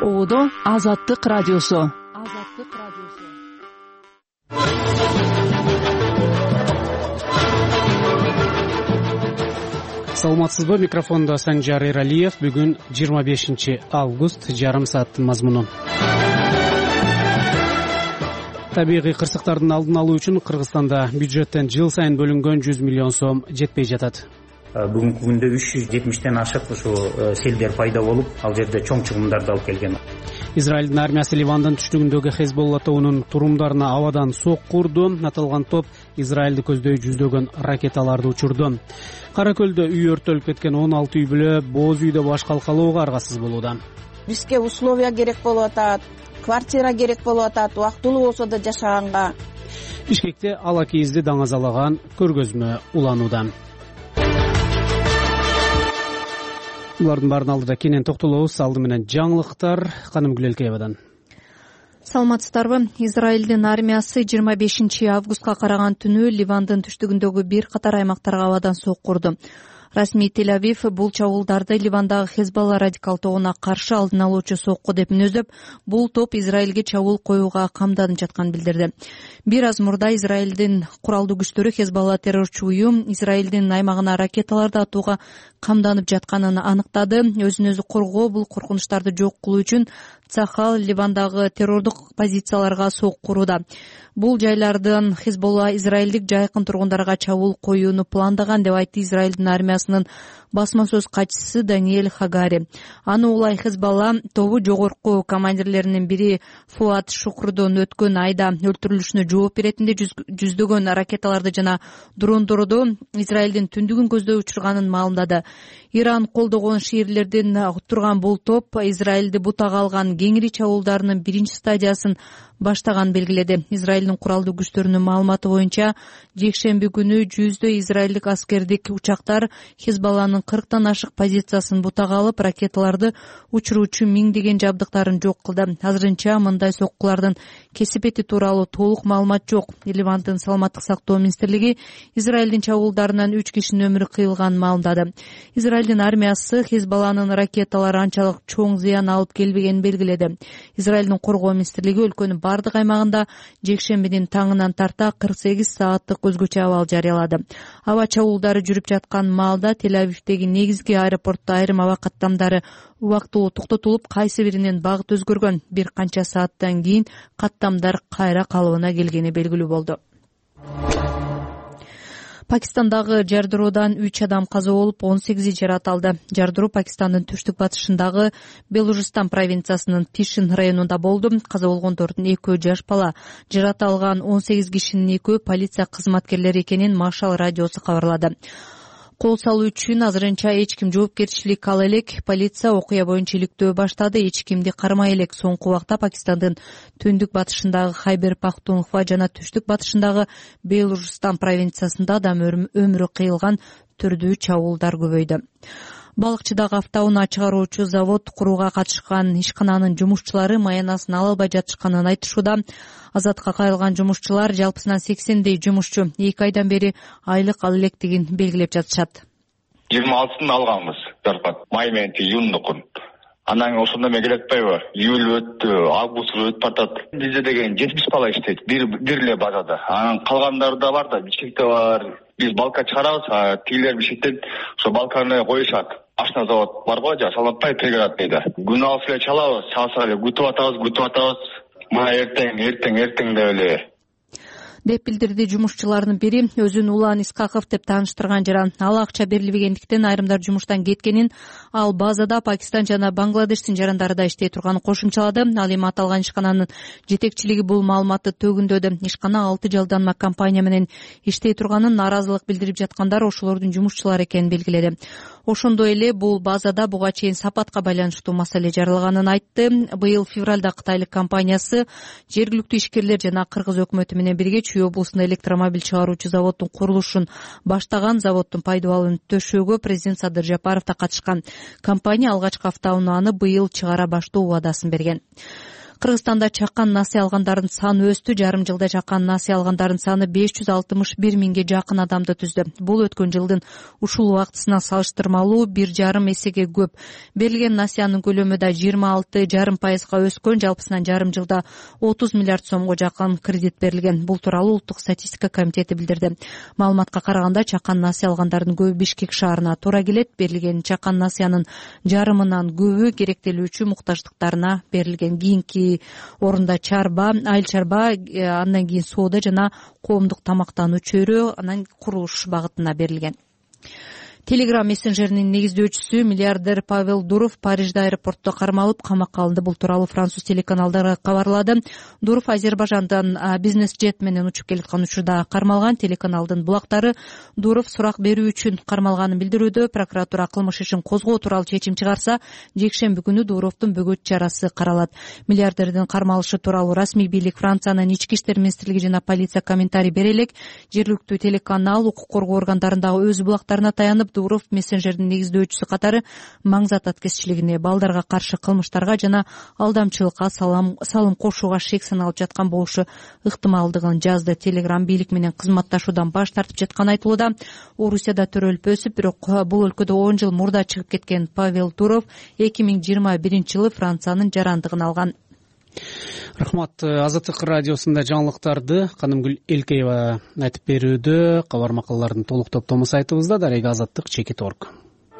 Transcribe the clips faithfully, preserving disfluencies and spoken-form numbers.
Оодо Азаттык радиосу. Азаттык радиосу. Саламатсызбы, микрофонда Санжар Эралиев. Бүгүн жыйырма бешинчи август, жарым сааттын мазмуну. Табигый кырсыктардын алдын алуу үчүн Кыргызстанда бюджеттен жыл сайын бөлүнгөн жүз миллион сом жетпей жатат. Бүгүнкү күндө үч жүз жетимиштен ашык ушу селдер пайда болуп, ал жерде чоң чыгымдарды алып келген. Израилдин армиясы Ливандын түштүгүндөгү Хезболла тобунун турумдарына абадан сокку урду. Аталган топ Израилди көздөй жүздөгөн ракеталарды учурду. Кара Көлдө үй өрттөлүп кеткен он алты үй бүлө боз үйдө баш калкалоого аргасыз болууда. Бизге условия керек болуп атат, квартира керек болуп атат, убактылуу болсо да жашаганга. Бишкекте ала кийизди даңазалаган көргөзмө уланууда. Булардын баарын алдыда кенен токтолобуз. Алды менен жаңылыктар. Каным Гүлелкеевадан. Саламатсыздарбы? Израилдин армиясы жыйырма бешинчи августка караган түнү Ливандын түштүгүндөгү бир катар аймактарга абадан сокку урду. Расмий Тель-Авив бул чабуулдарды Ливандагы Хезболла радикал тобуна каршы алдын алуучу сокку деп мүнөздөп, бул топ Израилге чабуул коюуга камданып жатканын билдирди. Бир аз мурда Израилдин куралдуу күчтөрү Хезболла террорчу уюм Израилдин аймагына ракеталарды атууга камданып жатканын аныктады. Өзүн өзү коргоо бул коркунучтарды жок кылуу үчүн Цахал Ливандагы террордук позицияларга сокку урууда. Бул жайлардан Хезболла израилдик жайкын тургундарга чабуул коюуну пландаган деп айтты Израилдин армиясынын басма сөз катчысы Даниэль Хагари. Аны улай Хезболла тобу жогорку командирлеринин бири Фуат Шукрдун өткөн айда өлтүрүлүшүнө жооп беретинде жүздөгөн ракеталарды жана дрондорду Израилдин түндүгүн көздөй учурганын маалымдады. Иран колдогон шиирлердин турган бул топ Израилди бутага алган кеңири чабуулдарынын биринчи стадиясын баштаган белгиледи. Израилдин куралдуу күчтөрүнүн маалыматы боюнча жекшемби күнү жүздөй израилдик аскердик учактар Хезболланын кырктан ашык позициясын бутага алып, ракеталарды учуруучу миңдеген жабдыктарын жок кылды. Азырынча мындай соккулардын кесипети тууралуу толук маалымат жок. Ливандын саламаттык сактоо министрлиги Израилдин чабуулдарынан үч кишинин өмүрү кыйылганын маалымдады. Израилдин армиясы Хезболланын ракеталары анчалык чоң зыян алып келбегенин белгиледи. Израилдин коргоо министрлиги өлкөнүн бардык аймагында жекшембинин таңынан тарта кырк сегиз сааттык өзгөчө абал жарыялады. Аба чабуулдары жүрүп жаткан маалда Тель-Авивдеги негизги аэропортто айрым аба каттамдары убактылуу токтотулуп, кайсы биринин багыт өзгөргөн. Бир канча сааттан кийин каттамдар кайра калыбына келгени белгилүү болду. Пакистандагы жардыруудан үч адам каза болуп, он сегизи жаракат алды. Жардыруу Пакистандын түштүк батышындагы Белужистан провинциясынын Пишин районунда болду. Каза болгондордун экөө жаш бала. Жаракат алган он сегиз кишинин экөө полиция кызматкерлери экенин Машал радиосу кабарлады. Кол салуу үчүн азырынча эч ким жоопкерчилик ала элек. Полиция окуя боюнча иликтөө баштады. Эч кимди кармай элек. Соңку убакта Пакистандын түндүк батышындагы Хайбер Пахтунхва жана түштүк батышындагы Белужистан провинциясында адам өмүрү кыйылган түрдүү чабуулдар көбөйдү. Балыкчыдагы автоунаа чыгаруучу завод курууга катышкан ишкананын жумушчулары маянасын ала албай жатышканын айтышууда. Азатка кайрылган жумушчулар жалпысынан сексендей жумушчу эки айдан бери айлык ала электигин белгилеп жатышат. жыйырма алтысын алганбыз зарплат. Май менен июндукун. Анан ошондо мен келе атпайбы? Июль өттү, август өтүп атат. Бизде деген жетимиш бала иштейт, бир бир эле базада. Анан калгандары да бар да, Бишкекте бар. Биз балка чыгарабыз, тигилер Бишкектен ошо балканы коюшат. Ашна завод бар го, жа салаттай преград дейди. Күн алып эле чалабыз, чалса эле күтүп атабыз, күтүп атабыз. Мына эртең, эртең, эртең деп эле деп билдирди жумушчулардын бири. Өзүн Улан Искаков деп тааныштырган жара. Ал акча берилбегендиктен айрымдар жумуштан кеткенин, ал базада Пакистан жана Бангладештин жарандары да иштей турганын кошумчалады. Ал эми аталган ишкананын жетекчилиги бул маалыматты төгүндөдү. Ишкана алты жалданма компания менен иштей турганын, нааразылык билдирип жаткандар ошолордун жумушчулары экенин белгиледи. Ошондой эле бул базада буга чейин сапатка байланыштуу маселе жаралганын айтты. Быйыл февралда кытайлык компаниясы жергиликтүү ишкерлер жана кыргыз өкмөтү менен бирге Чүй облусунда электромобиль чыгаруучу заводдун курулушун баштаган. Заводдун пайдалануу төшөөгө президент Садыр Жапаров да катышкан. Компания алгачкы автоунааны быйыл чыгара баштоо убадасын берген. Кыргызстанда чакан насыя алгандардын саны өстү. Жарым жылда чакан насыя алгандардын саны беш жүз алтымыш бир миңге жакын адамды түздү. Бул өткөн жылдын ушул убактысына салыштырмалуу бир жарым эсеге көп. Берилген насыянын көлөмү да жыйырма алты жарым пайызга өскөн. Жалпысынан жарым жылда отуз миллиард сомго жакын кредит берилген. Бул тууралуу Улуттук статистика комитети билдирди. Маалыматка караганда чакан насыя алгандардын көбү Бишкек шаарына туура келет. Берилген чакан насыянын жарымынан көбү керектелүүчү муктаждыктарына берилген. Кийинки орунда чарба, айыл чарба, андан кийин соода жана коомдук тамактануу чөйрө, анан курулуш багытына берилген. Telegram мессенджеринин негиздөөчүсү миллиардер Павел Дуров Парижде аэропортто кармалып камакка алынды. Бул тууралуу француз телеканалдары кабарлады. Дуров Азербайжандан бизнес-жет менен учуп келаткан учурда кармалган. Телеканалдын булактары Дуров сурак берүү үчүн кармалганын билдирүүдө. Прокуратура кылмыш ишин козгоо тууралуу чечим чыгарса, жекшемби күнү Дуровдун бөгөт чарасы каралат. Миллиардердин кармалышы тууралуу расмий бийлик Франциянын ички иштер министрлиги жана полиция комментарий бере элек. Жергиликтүү телеканал укук коргоо органдарындагы өз булактарына таянып, Дуров мессенджердин негиздөөчүсү катары маңзат аткезчилигине, балдарга каршы кылмыштарга жана алдамчылыкка салым кошууга шек саналып жаткан болушу ыктымалдыгын жазды. Telegram бийлик менен кызматташуудан баш тартып жатканы айтылууда. Орусияда төрөлүп өсүп, бирок бул өлкөдө он жыл мурда чыгып кеткен Павел Дуров эки миң жыйырма биринчи жылы Франциянын жарандыгын алган. Рахмат. Азаттык радиосунда жаңылыктарды Канымгүл Элкеева айтып берүүдө. Кабар макалалардын толук топтому сайтыбызда дарек азаттык чекит орг.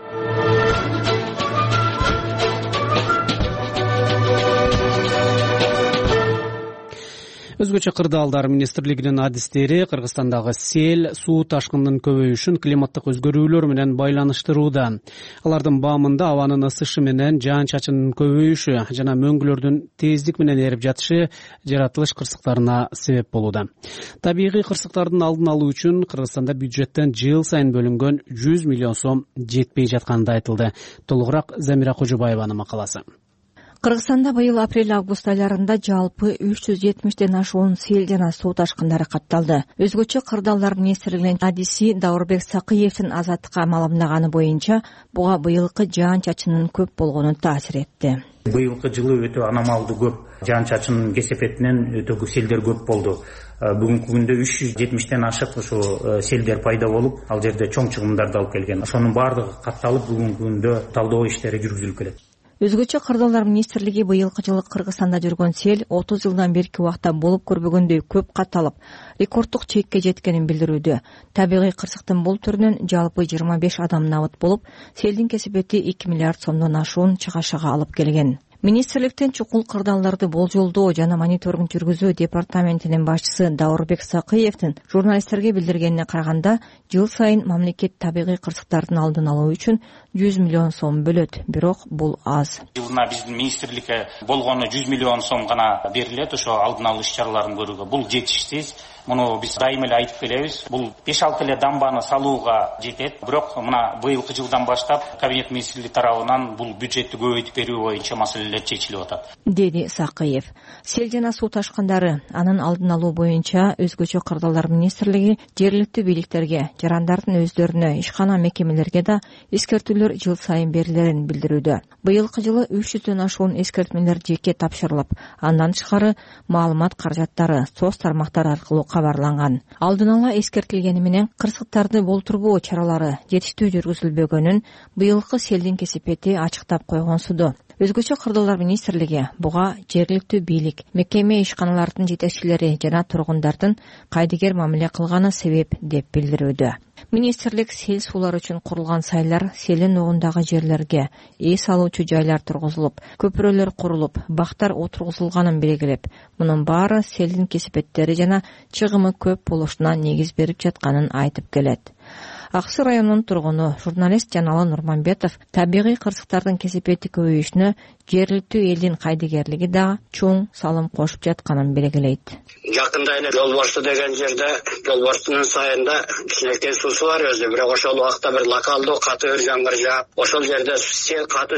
Өзгөчө кырдаалдар министрлигинин адистери Кыргызстандагы сел, суу ташкынынын көбөйүшүн климаттык өзгөрүүлөр менен байланыштырууда. Алардын баамында абанын ысышы менен жаан-чачындын көбөйүшү жана мөңгүлөрдүн тездик менен эрип жатышы жаратылыш кырсыктарына себеп болууда. Табигый кырсыктардын алдын алуу үчүн Кыргызстанда бюджеттен жыл сайын бөлүнгөн жүз миллион сом жетпей жатканы да айтылды. Толугураак Замира Кожобаеванын макаласы. Кыргызстанда быйыл апрель-август айларында жалпы үч жүз жетимиштен ашуун сел жана суу ташкындары катталды. Өзгөчө кырдаалдар министрлигинин адиси Даурбек Сакыевдин Азаттыкка маалымдаганы боюнча, буга быйылкы жаан-чачындын көп болгону таасир этти. Быйылкы жылы өтө аномалдуу көп жаан-чачындын кесепетинен өтө көп селдер көп болду. Бүгүнкү күндө үч жүз жетимиштен ашык ушу селдер пайда болуп, ал жерде чоң чыгымдарды алып келген. Ошонун баардыгы катталып бүгүнкү күндө талдоо иштери жүргүзүлүп келет. Өзгөчө кырдаалдар министрлиги быйылкы жылы Кыргызстанда жүргөн сел отуз жылдан берки убакта болуп көрбөгөндөй көп катталып, рекорддук чекке жеткенин билдирүүдө. Табигый кырсыктын бул түрүнөн жалпы жыйырма беш адам набыт болуп, селдин кесепети эки миллиард сомдон ашуун чыгашага алып келген. Министрликтин чукул кырдаалдарды болжолдоо жана мониторинг жүргүзүү департаментинин башчысы Даурбек Сакыевдин журналисттерге билдиргенине караганда, жыл сайын мамлекет табигый кырсыктардын алдын алуу үчүн жүз миллион сом бөлөт, бирок бул аз. Жылына биздин министрликке болгону жүз миллион сом гана берилет ошо алдын алуу иш-чараларын көрүүгө. Бул жетишсиз. Муну биз дайыма эле айтып келебиз. Бул беш алты эле дамбаны салууга жетет. Бирок мына быйылкы жылдан баштап кабинет министрлиги тарабынан бул бюджетти көбөйтүп берүү боюнча маселелер чечилип атат, деди Сакыев. Сел жана суу ташкындары анын алдын алуу боюнча өзгөчө кырдаалдар министрлиги жергиликтүү бийликтерге, жарандардын өздөрүнө, ишкана мекемелерге да эскертүүлөр жыл сайын берилерин билдирүүдө. Быйылкы жылы үч жүздөн ашуун эскертмелер жеке тапшырылып, андан тышкары маалымат каражаттары соц тармактары аркылуу кабарланган. Алдын ала эскертилгени менен кырсыктарды болтурбоо чаралары жетиштүү жүргүзүлбөгөнүн быйылкы селдин кесепети ачыктап койгонсуду. Өзгөчө кырдаалдар министрлиги буга жергиликтүү бийлик, мекеме ишканалардын жетекчилери жана тургундардын кайдыгер мамиле кылганы себеп деп билдирүүдө. Министрлик сел суулар үчүн курулган сайлар, селин угундагы жерлерге эс алуучу жайлар тургузулуп, көпүрөлөр курулуп, бактар отургузулганын белгилеп, мунун баары селдин кесепеттери жана чыгымы көп болушуна негиз берип жатканын айтып келет. Аксы районунун тургуну журналист Жаналы Нурманбетов табигый кырсыктардын кесепети көбөйүшүнө жергиликтүү элдин кайдыгерлиги да чоң салым кошуп жатканын белгилейт. Жакында эле Жолборсу деген жерде, Жолборсунун сайында кичинекей суусу бар өзү, бирок ошол убакта бир локалдуу катуу жамгыр жаап, ошол жерде сел катуу жүрүп,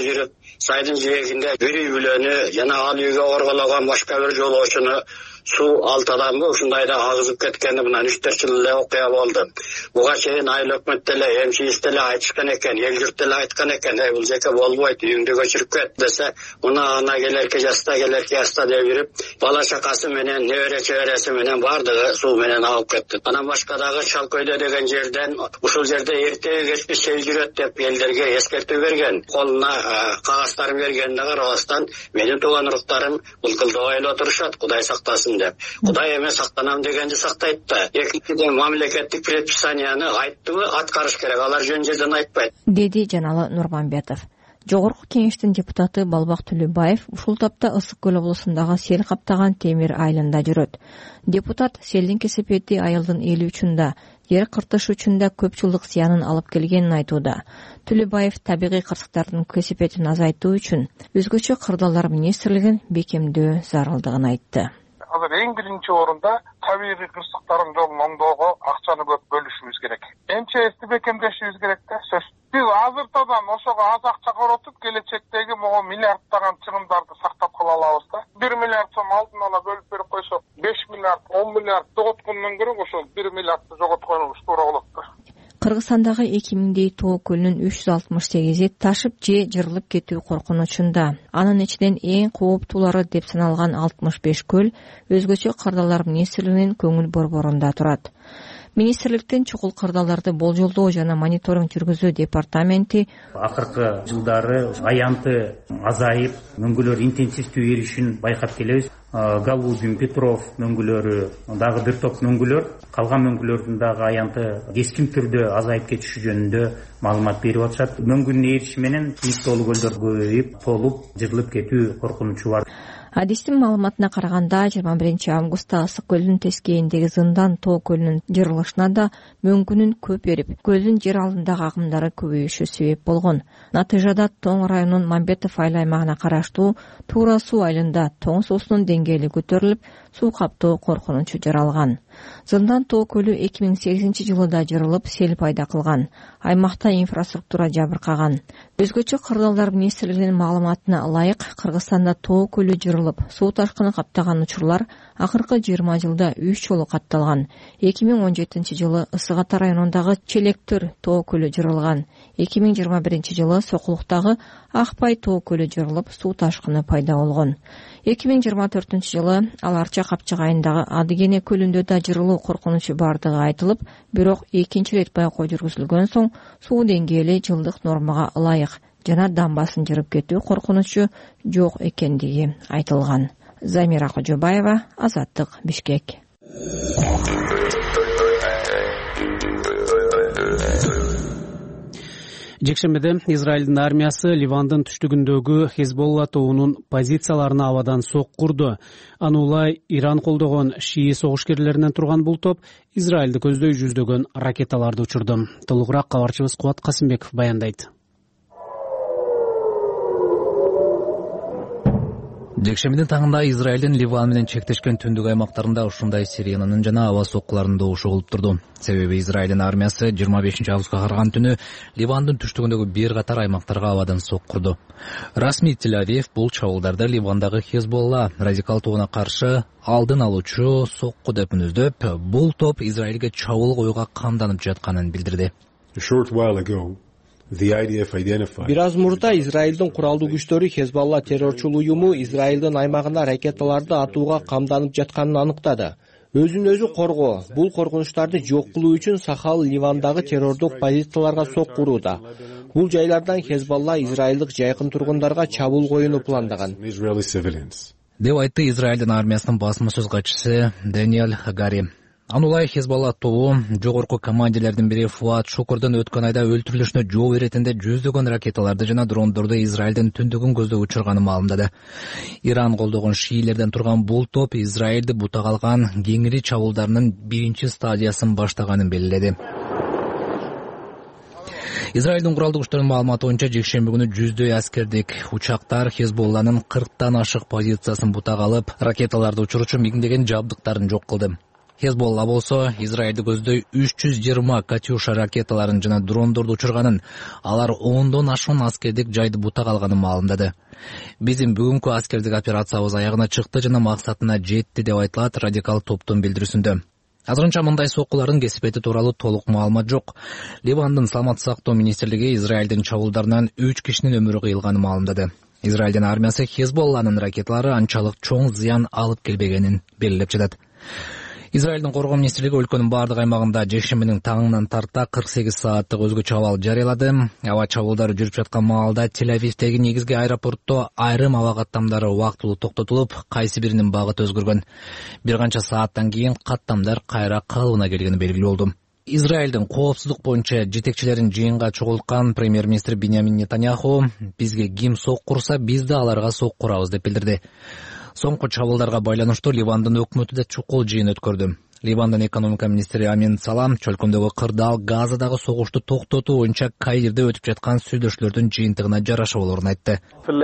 сайдын жээгинде бир үй бүлөнү жана ал үйгө орголаган башка бир жолоочуну суу алты адамды ушундайда агызып кеткени мына үч төрт жыл эле окуя болду. Буга чейин айыл өкмөт деле, эмчиис деле айтышкан экен, эл журт деле айткан экен, эй бул жеке болбойт, үйүңдү көчүрүп кет десе, мына ана келерке жаста, келерке яста деп бирип, бала чакасы менен, небере чебереси менен бардыгы суу менен агып кетти. Анан башка дагы Шалкөйдө деген жерден ушул жерде эртеги кечки сел жүрөт деп элдерге эскертүү берген. Колуна кагаздарын бергенине карабастан, менин тууган уруктарым былкылдабай эле отурушат, Кудай сактасын деп. Кудай эме сактанам дегенди сактайт да. Экинчиден мамлекеттик предписанияны айттыбы, аткарыш керек. Алар жөн жерден айтпайт, деди Жаналы Нурманбетов. Жогорку кеңештин депутаты Балбак Түлөбаев ушул тапта Ысык көл облусундагы сел каптаган Темир айылында жүрөт. Депутат селдин кесепети айылдын эли үчүн да, жер кыртыш үчүн да көп жылдык зыянын алып келгенин айтууда. Түлөбаев табигый кырсыктардын кесепетин азайтуу үчүн өзгөчө кырдаалдар министрлигин бекемдөө зарылдыгын айтты. Азыр эң биринчи орунда табигый кырсыктардын жолун оңдоого акчаны көп бөлүшүбүз керек. МЧСти бекемдешибиз керек да, сөз. Биз азыртадан ошого аз акча коротуп, келечектеги могу миллиарддаган чыгымдарды сактап кала алабыз да. бир миллиард сом алдын ала бөлүп берип койсок, беш миллиард, он миллиард жоготкондон көрө ошол бир миллиардды жоготконубуз туура болот да. Кыргызстандагы эки миңдей тоо көлүнүн үч жүз алтымыш сегизи ташып же жырылып кетүү коркунучунда. Анын ичинен эң кооптуулары деп саналган алтымыш беш көл өзгөчө кырдаалдар министрлигинин көңүл борборунда турат. Министрликтин чукул кырдаалдарды болжолдоо жана мониторинг жүргүзүү департаменти акыркы жылдары аянты азайып, мөңгүлөр интенсивдүү эришин байкап келебиз. Галудин, Петров мөңгүлөрү, дагы бир топ мөңгүлөр, калган мөңгүлөрдүн дагы аянты кескин түрдө азайып кетиши жөнүндө маалымат берип атышат. Мөңгүнүн эриши менен ийик тоолуу көлдөр көбөйүп, толуп, жырылып кетүү коркунучу бар. Адистин маалыматына караганда жыйырма биринчи августта Ысык көлдүн тескейиндеги Зындан тоо көлүнүн жырылышына да мөңгүнүн көп эрип, көлдүн жер алдындагы агымдары көбөйүшү себеп болгон. Натыйжада Тоң районунун Мамбетов айыл аймагына караштуу Туура суу айылында тоң суусунун деңгээли көтөрүлүп, суу каптоо коркунучу жаралган. Зындан тоо көлү эки миң сегизинчи жылы да жырылып, сел пайда кылган. Аймакта инфраструктура жабыркаган. Өзгөчө кырдаалдар министрлигинин маалыматына ылайык, Кыргызстанда тоо көлү жырылып, суу ташкыны каптаган учурлар акыркы жыйырма жылда үч жолу катталган. эки миң он жетинчи жылы Ысык Ата районундагы Челектөр тоо көлү жырылган. эки миң жыйырма биринчи жылы Сокулуктагы Акбай тоо көлү жырылып, суу ташкыны пайда болгон. эки миң жыйырма төртүнчү жылы Ал Арча капчыгайындагы Адыгене көлүндө да жырылуу коркунучу бардыгы айтылып, бирок экинчи ирет байкоо жүргүзүлгөн соң суу деңгээли жылдык нормага ылайык жана дамбасын жырып кетүү коркунучу жок экендиги айтылган. Замира Кожобаева, Азаттык, Бишкек. Жекшембиде Израилдин армиясы Ливандын түштүгүндөгү Хезболла тобунун позицияларына абадан сок курду. Аны улай Иран колдогон шии согушкерлеринен турган бул топ Израилди көздөй жүздөгөн ракеталарды учурду. Толугураак кабарчыбыз Кубат Касымбеков баяндайт. Жекшембидин таңында Израилдин Ливан менен чектешкен түндүк аймактарында ушундай сиренанын жана аба соккуларынын добушу болуп турду. Себеби Израилдин армиясы жыйырма бешинчи августка караган түнү Ливандын түштүгүндөгү бир катар аймактарга абадан сок курду. Расмий Тель-Авив бул чабуулдарды Ливандагы Хезболла радикал тобуна каршы алдын алуучу сокку деп мүнөздөп, бул топ Израилге чабуул коюуга камданып жатканын билдирди. Бир аз мурда Израилдин куралдуу күчтөрү Хезболла террорчул уюму Израилдин аймагына ракеталарды атууга камданып жатканын аныктады. Өзүн өзү коргоо, бул коркунучтарды жок кылуу үчүн Сахал Ливандагы террордук позицияларга сок курууда. Бул жайлардан Хезболла израилдик жайкын тургундарга чабуул коюуну пландаган, деп айтты Израилдин армиясынын басма сөз катчысы Даниэль Хагари. Анулай Хезболла тобу жогорку командирлердин бири Фуат Шукурдун өткөн айда өлтүрүлүшүнө жол иретинде жүздөгөн ракеталарды жана дрондорду Израилдин түндүгүн көздөй учурганын маалымдады. Иран колдогон шиилерден турган бул топ Израилди бутак алган кеңири чабуулдарынын биринчи стадиясын баштаганын белгиледи. Израилдин куралдуу күчтөрүнүн маалыматы боюнча жекшемби күнү жүздөй аскердик учактар Хезболланын кырктан ашык позициясын бутак алып, ракеталарды учуручу миңдеген жабдыктарын жок кылды. Хезболла болсо Израилди көздөй үч жүз жыйырма Катюша ракеталарын жана дрондорду учурганын, алар ондон ашуун аскердик жайды бутак алганын маалымдады. Биздин бүгүнкү аскердик операциябыз аягына чыкты жана максатына жетти деп айтылат радикал топтун билдирүүсүндө. Азырынча мындай соккулардын кесипети тууралуу толук маалымат жок. Ливандын саламаттык сактоо министрлиги Израилдин чабуулдарынан үч кишинин өмүрү кыйылганын маалымдады. Израилдин армиясы Хезболланын ракеталары анчалык чоң зыян алып келбегенин белгилеп жатат. Израилдин коргоо министрлиги өлкөнүн бардык аймагында жекшембинин таңынан тарта кырк сегиз сааттык өзгөчө абал жарыялады. Аба чабуулдары жүрүп жаткан маалда Тель-Авивдеги негизги аэропортто айрым аба каттамдары убактылуу токтотулуп, кайсы биринин багыты өзгөргөн. Бир канча сааттан кийин каттамдар кайра калыбына келгени белгилүү болду. Израилдин коопсуздук боюнча жетекчилерин жыйынга чогулткан премьер-министр Биньямин Нетаньяху бизге ким соккурса биз да аларга соккурабыз деп билдирди. Соңку чабуулдарга байланыштуу Ливандын өкмөтү да чукул жыйын өткөрдү. Ливандын экономика министри Амин Салам чөлкөмдөгү кырдаал Газадагы согушту токтотуу боюнча Каирде өтүп жаткан сүйлөшүүлөрдүн жыйынтыгына жараша болорун айтты.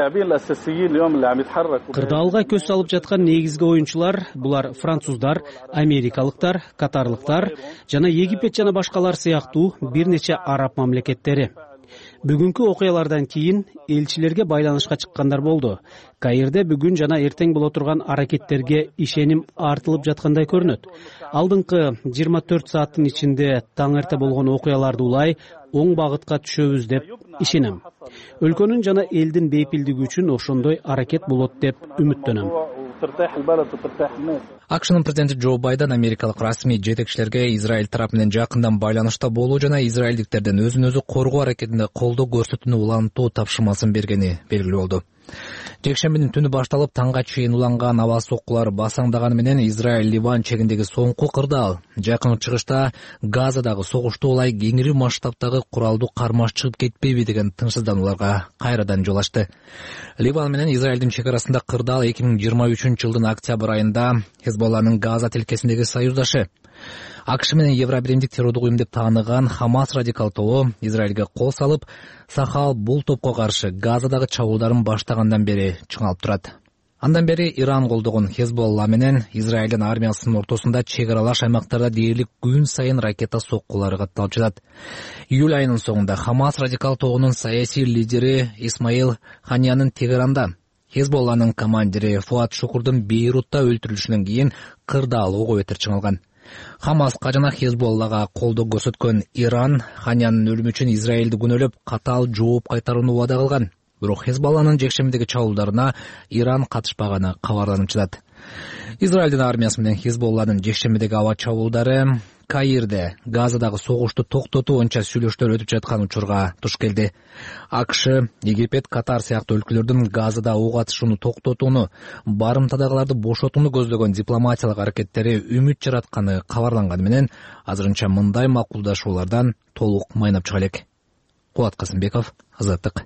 Кырдаалга көз салып жаткан негизги оюнчулар булар француздар, америкалыктар, катарлыктар жана Египет жана башкалар сыяктуу бир нече араб мамлекеттери. Бүгүнкү окуялардан кийин элчилерге байланышка чыккандар болду. Каирде бүгүн жана эртең боло турган аракеттерге ишеним артылып жаткандай көрүнөт. Алдыңкы жыйырма төрт сааттын ичинде таң эрте болгон окуяларды улай оң багытка түшөбүз деп ишенем. Өлкөнүн жана элдин бейпилдиги үчүн ошондой аракет болот деп үмүттөнөм. АКШнын президенти Джо Байден америкалык расмий жетекчилерге Израиль тарап менен жакындан байланышта болуу жана израилдиктерден өзүн өзү коргоо аракетинде колдоо көрсөтүүнү улантуу тапшырмасын бергени белгилүү болду. Жекшембинин түнү башталып таңга чейин уланган аба соккулары басаңдаганы менен Израиль-Ливан чегиндеги соңку кырдаал жакын чыгышта Газадагы согушту улай кеңири масштабтагы куралдуу кармаш чыгып кетпейби деген тынчсызданууларга кайрадан жол ачты. Ливан менен Израилдин чек арасында кырдаал эки миң жыйырма үчүнчү жылдын октябрь айында Хезболланын Газа тилкесиндеги союздашы. АКШ менен Евробиримдик террордук уюм деп тааныган Хамас радикал тобу Израилге кол салып, Сахал бул топко каршы Газадагы чабуулдарын баштагандан бери чыңалып турат. Андан бери Иран колдогон Хезболла менен Израилдин армиясынын ортосунда чек аралаш аймактарда дээрлик күн сайын ракета соккулары катталып жатат. Июль айынын соңунда Хамас радикал тобунун саясий лидери Исмаил Ханиянын Тегеранда, Хезболланын командири Фуат Шукурдун Бейрутта өлтүрүлүшүнөн кийин кырдаал ого бетер чыңалган. Хамаска жана Хезболлага колдоо көрсөткөн Иран Ханиянын өлүмү үчүн Израилди күнөөлөп катаал жооп кайтарууну убада кылган. Бирок Хезболланын жекшембидеги чабуулдарына Иран катышпаганы кабарланып жатат. Израилдин армиясы менен Хезболланын жекшембидеги аба чабуулдары Каирде Газадагы согушту токтотуу боюнча сүйлөшүүлөр өтүп жаткан учурга туш келди. АКШ, Египет, Катар сыяктуу өлкөлөрдүн Газада ок атышууну токтотууну, барымтадагыларды бошотууну көздөгөн дипломатиялык аракеттери үмүт жаратканы кабарланганы менен азырынча мындай макулдашуулардан толук майнап чыга элек. Кубат Касымбеков, Азаттык.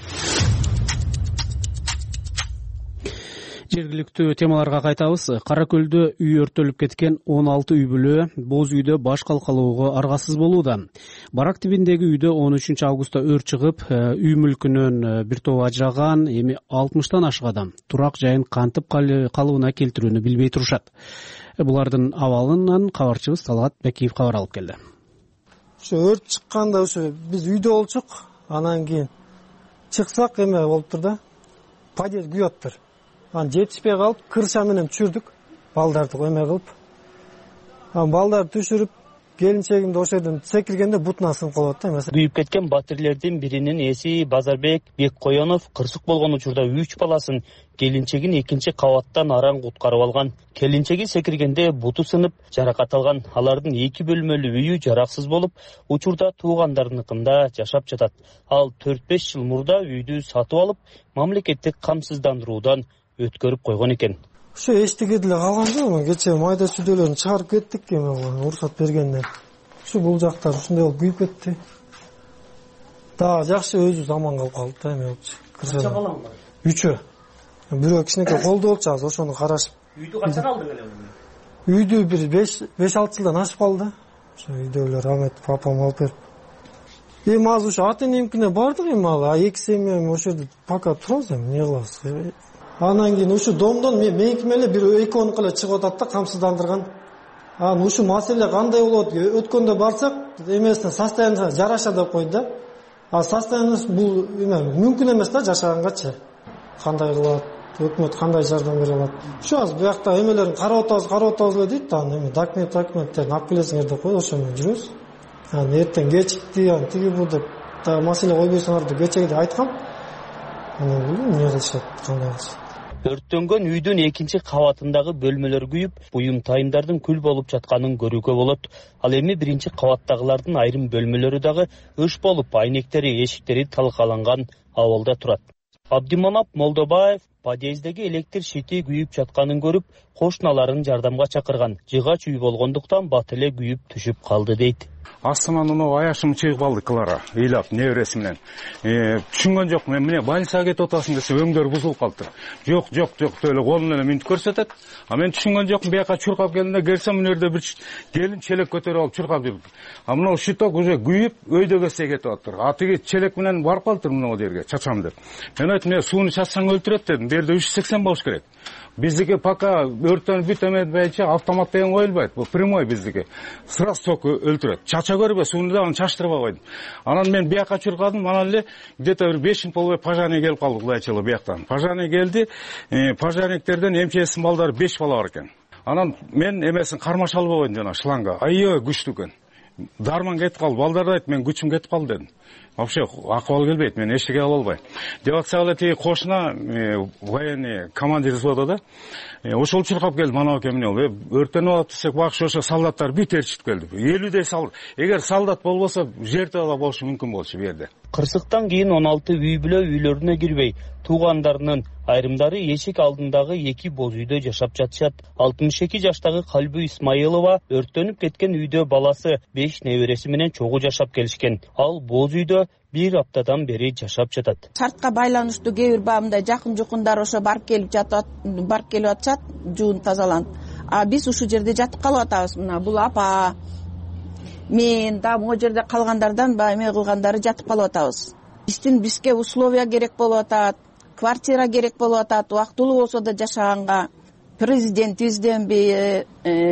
Жергиликтүү темаларга кайтабыз. Кара Көлдө үй өртөлүп кеткен он алты үй бүлө боз үйдө баш калкалоого аргасыз болууда. Барак тибиндеги үйдө он үчүнчү августта өрт чыгып, үй мүлкүнөн бир топ ажыраган, эми алтымыштан ашык адам турак жайын кантип калыбына келтирүүнү билбей турушат. Булардын абалынан кабарчыбыз Талгат Бекиев кабар алып келди. Ошо өрт чыкканда ошо биз үйдө болчук, анан кийин чыксак эме болуптур да. Подъезд күйүп атыптыр. Ан жетишпей калып, кырша менен түшүрдүк, балдарды эме кылып. Ан балдарды түшүрүп, келинчегимди ошо жерден секиргенде бутуна сынып калып атты. Күйүп кеткен батирлердин биринин эси Базарбек Беккоенов кырсык болгон учурда үч баласын, келинчегин экинчи кабаттан араң куткарып алган. Келинчеги секиргенде буту сынып, жаракат алган. Алардын эки бөлмөлүү үйү жараксыз болуп, учурда туугандарыныкында жашап жатат. Ал төрт беш жыл мурда үйдү сатып алып, мамлекеттик камсыздандыруудан өткөрүп койгон экен. Ошо эчтеке деле калган жок. Кечээ майда сүдөлөрүн чыгарып кеттик эми уруксат бергенден. Ушу бул жактар ушундай болуп күйүп кетти. Да, жакшы өзү заман калып калды эми болчу. Канча балаң бар? Үчөө. Бирөө кичинекей колдо болчу азыр ошону карашып. Үйдү качан алдың эле? Үйдү бир беш алты жылдан ашып калды. Ошо үйдөгүлөр рахмет папам алып берип. Эми азыр ошо ата-энемкине бардык эми ал эки семья ошо жерде пока турабыз эми эмне кылабыз? Анан кийин ушу домдон мен мениким эле бир экөөнүкү эле чыгып атат да камсыздандырган. анан ушул маселе кандай болот, өткөндө барсак эмесин состояние жараша деп койду да. А состояние бул эме мүмкүн эмес да жашагангачы. Кандай кылат, өкмөт кандай жардам бере алат. Ушу аз буякта эмелерин карап атабыз, карап атабыз эле дейт да, эме документ документтерин алып келесиңер деп койду, ошо менен жүрөбүз. Анан эртең кечикти, анан тиги бул деп да маселе койбойсуңар деп кечеге айткам. Анан билбейм эмне кылышат, кандай кылышат. Өрттөнгөн үйдүн экинчи кабатындагы бөлмөлөр күйүп, буюм тайымдардын күл болуп жатканын көрүүгө болот. Ал эми биринчи кабаттагылардын айрым бөлмөлөрү дагы ыш болуп, айнектери, эшиктери талкаланган абалда турат. Абдиманап Молдобаев подъездеги электр шити күйүп жатканын көрүп, кошуналарын жардамга чакырган. Жыгач үй болгондуктан бат эле күйүп түшүп калды дейт. Астынан уну аяшым чыгып калды Клара, ыйлап небереси менен. Түшүнгөн жок, мен мына больницага кетип атасың десе өңдөр бузулуп калды. Жок, жок, жок деп эле колун менен минтип көрсөтөт. А мен түшүнгөн жокмун, бияка чуркап келгенде келсем мына жерде бир келин челек көтөрүп алып чуркап жүрдү. А мына щиток уже күйүп, өйдө келсе кетип атыр. А тиги челек менен барып калдыр мына жерге, чачам деп. Мен айттым, мен сууну чачсаң өлтүрөт дедим. Бу жерде үч жүз сексен болуш керек. Биздики пока өрттөнүп бүт эмебейчи автомат деген коюлбайт. Бул прямой биздики. Сразу ток өлтүрөт. Чача көрбө, сууну да аны чачтырбай койдум. Анан мен бияка чуркадым, анан эле где-то бир беш минут болбой пожарный келип калды кудайчылыгы бияктан. Пожарный келди, пожарниктерден МЧСтин балдары беш бала бар экен. Анан мен эмесин кармаша албай койдум жана шланга. Аябай күчтүү экен. Дарман кетип калды. Балдар айт, мен күчүм кетип калды дедим. Вообще акыбал келбейт, мен эчтеке кыла албайм. Деп атса эле тиги кошуна военный командир взвода да. Ошол чуркап келди, манау экен эмне болду. Өрттөнүп атат десек, бакшы ошо солдаттар бүт ээрчитип келди. элүүдөй солдат. Эгер солдат болбосо, жерде да болушу мүмкүн болчу бу жерде. Кырсыктан кийин он алты үй бүлө үйлөрүнө кирбей, туугандарынын айрымдары эшик алдындагы эки боз үйдө жашап жатышат. алтымыш эки жаштагы Калбү Исмаилова өрттөнүп кеткен үйдө баласы беш небереси менен чогуу жашап келишкен. Ал боз үйдө бир аптадан бери жашап жатат. Шартка байланыштуу кээ бир баамда жакын жукундар ошо барып келип жатат, барып келип атышат, жуун тазаланып. А биз ушул жерде жатып калып атабыз. Мына бул апа, мен да могу жерде калгандардан ба эме кылгандары жатып калып атабыз. Биздин бизге условия керек болуп атат, квартира керек болуп атат, убактылуу болсо да жашаганга. Президентибизденби,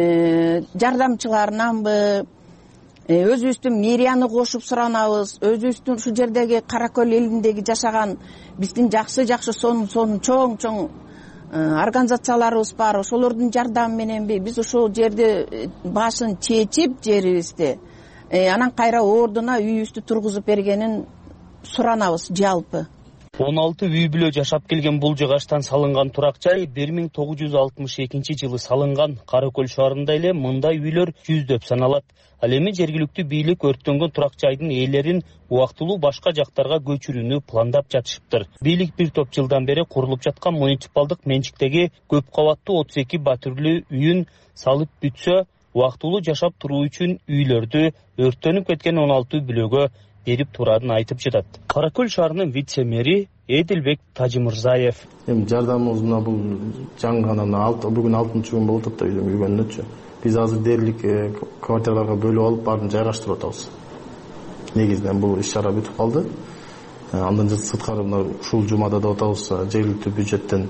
жардамчыларынанбы, өзүбүздүн мэрияны кошуп суранабыз, өзүбүздүн ушул жердеги Кара Көл элиндеги жашаган биздин жакшы жакшы сонун сонун чоң чоң организацияларыбыз бар, ошолордун жардамы мененби биз ушул жерди башын чечип жерибизди анан кайра ордуна үйүбүздү тургузуп бергенин суранабыз жалпы. он алты үй бүлө жашап келген бул жыгачтан салынган турак жай бир миң тогуз жүз алтымыш экинчи жылы салынган. Кара Көл шаарында эле мындай үйлөр жүздөп саналат. Ал эми жергиликтүү бийлик өрттөнгөн турак жайдын ээлерин убактылуу башка жактарга көчүрүүнү пландап жатышыптыр. Бийлик бир топ жылдан бери курулуп жаткан муниципалдык менчиктеги көп кабаттуу отуз эки батирлүү үйүн салып бүтсө, убактылуу жашап туруу үчүн үйлөрдү өрттөнүп кеткен он алты бүлөгө берип тураарын айтып жатат. Кара Көл шаарынын вице-мэри Эдилбек Тажимырзаев. Эми жардамыбыз мына бул жаңган бүгүн алтынчы күн болуп атат үйдөн үйгөнүнчү. Биз азыр дээрлик квартираларга бөлүп алып, баарын жайгаштырып атабыз. Негизинен бул иш-чара бүтүп калды. Андан сырткары мына ушул жумада деп атабыз, жергиликтүү бюджеттен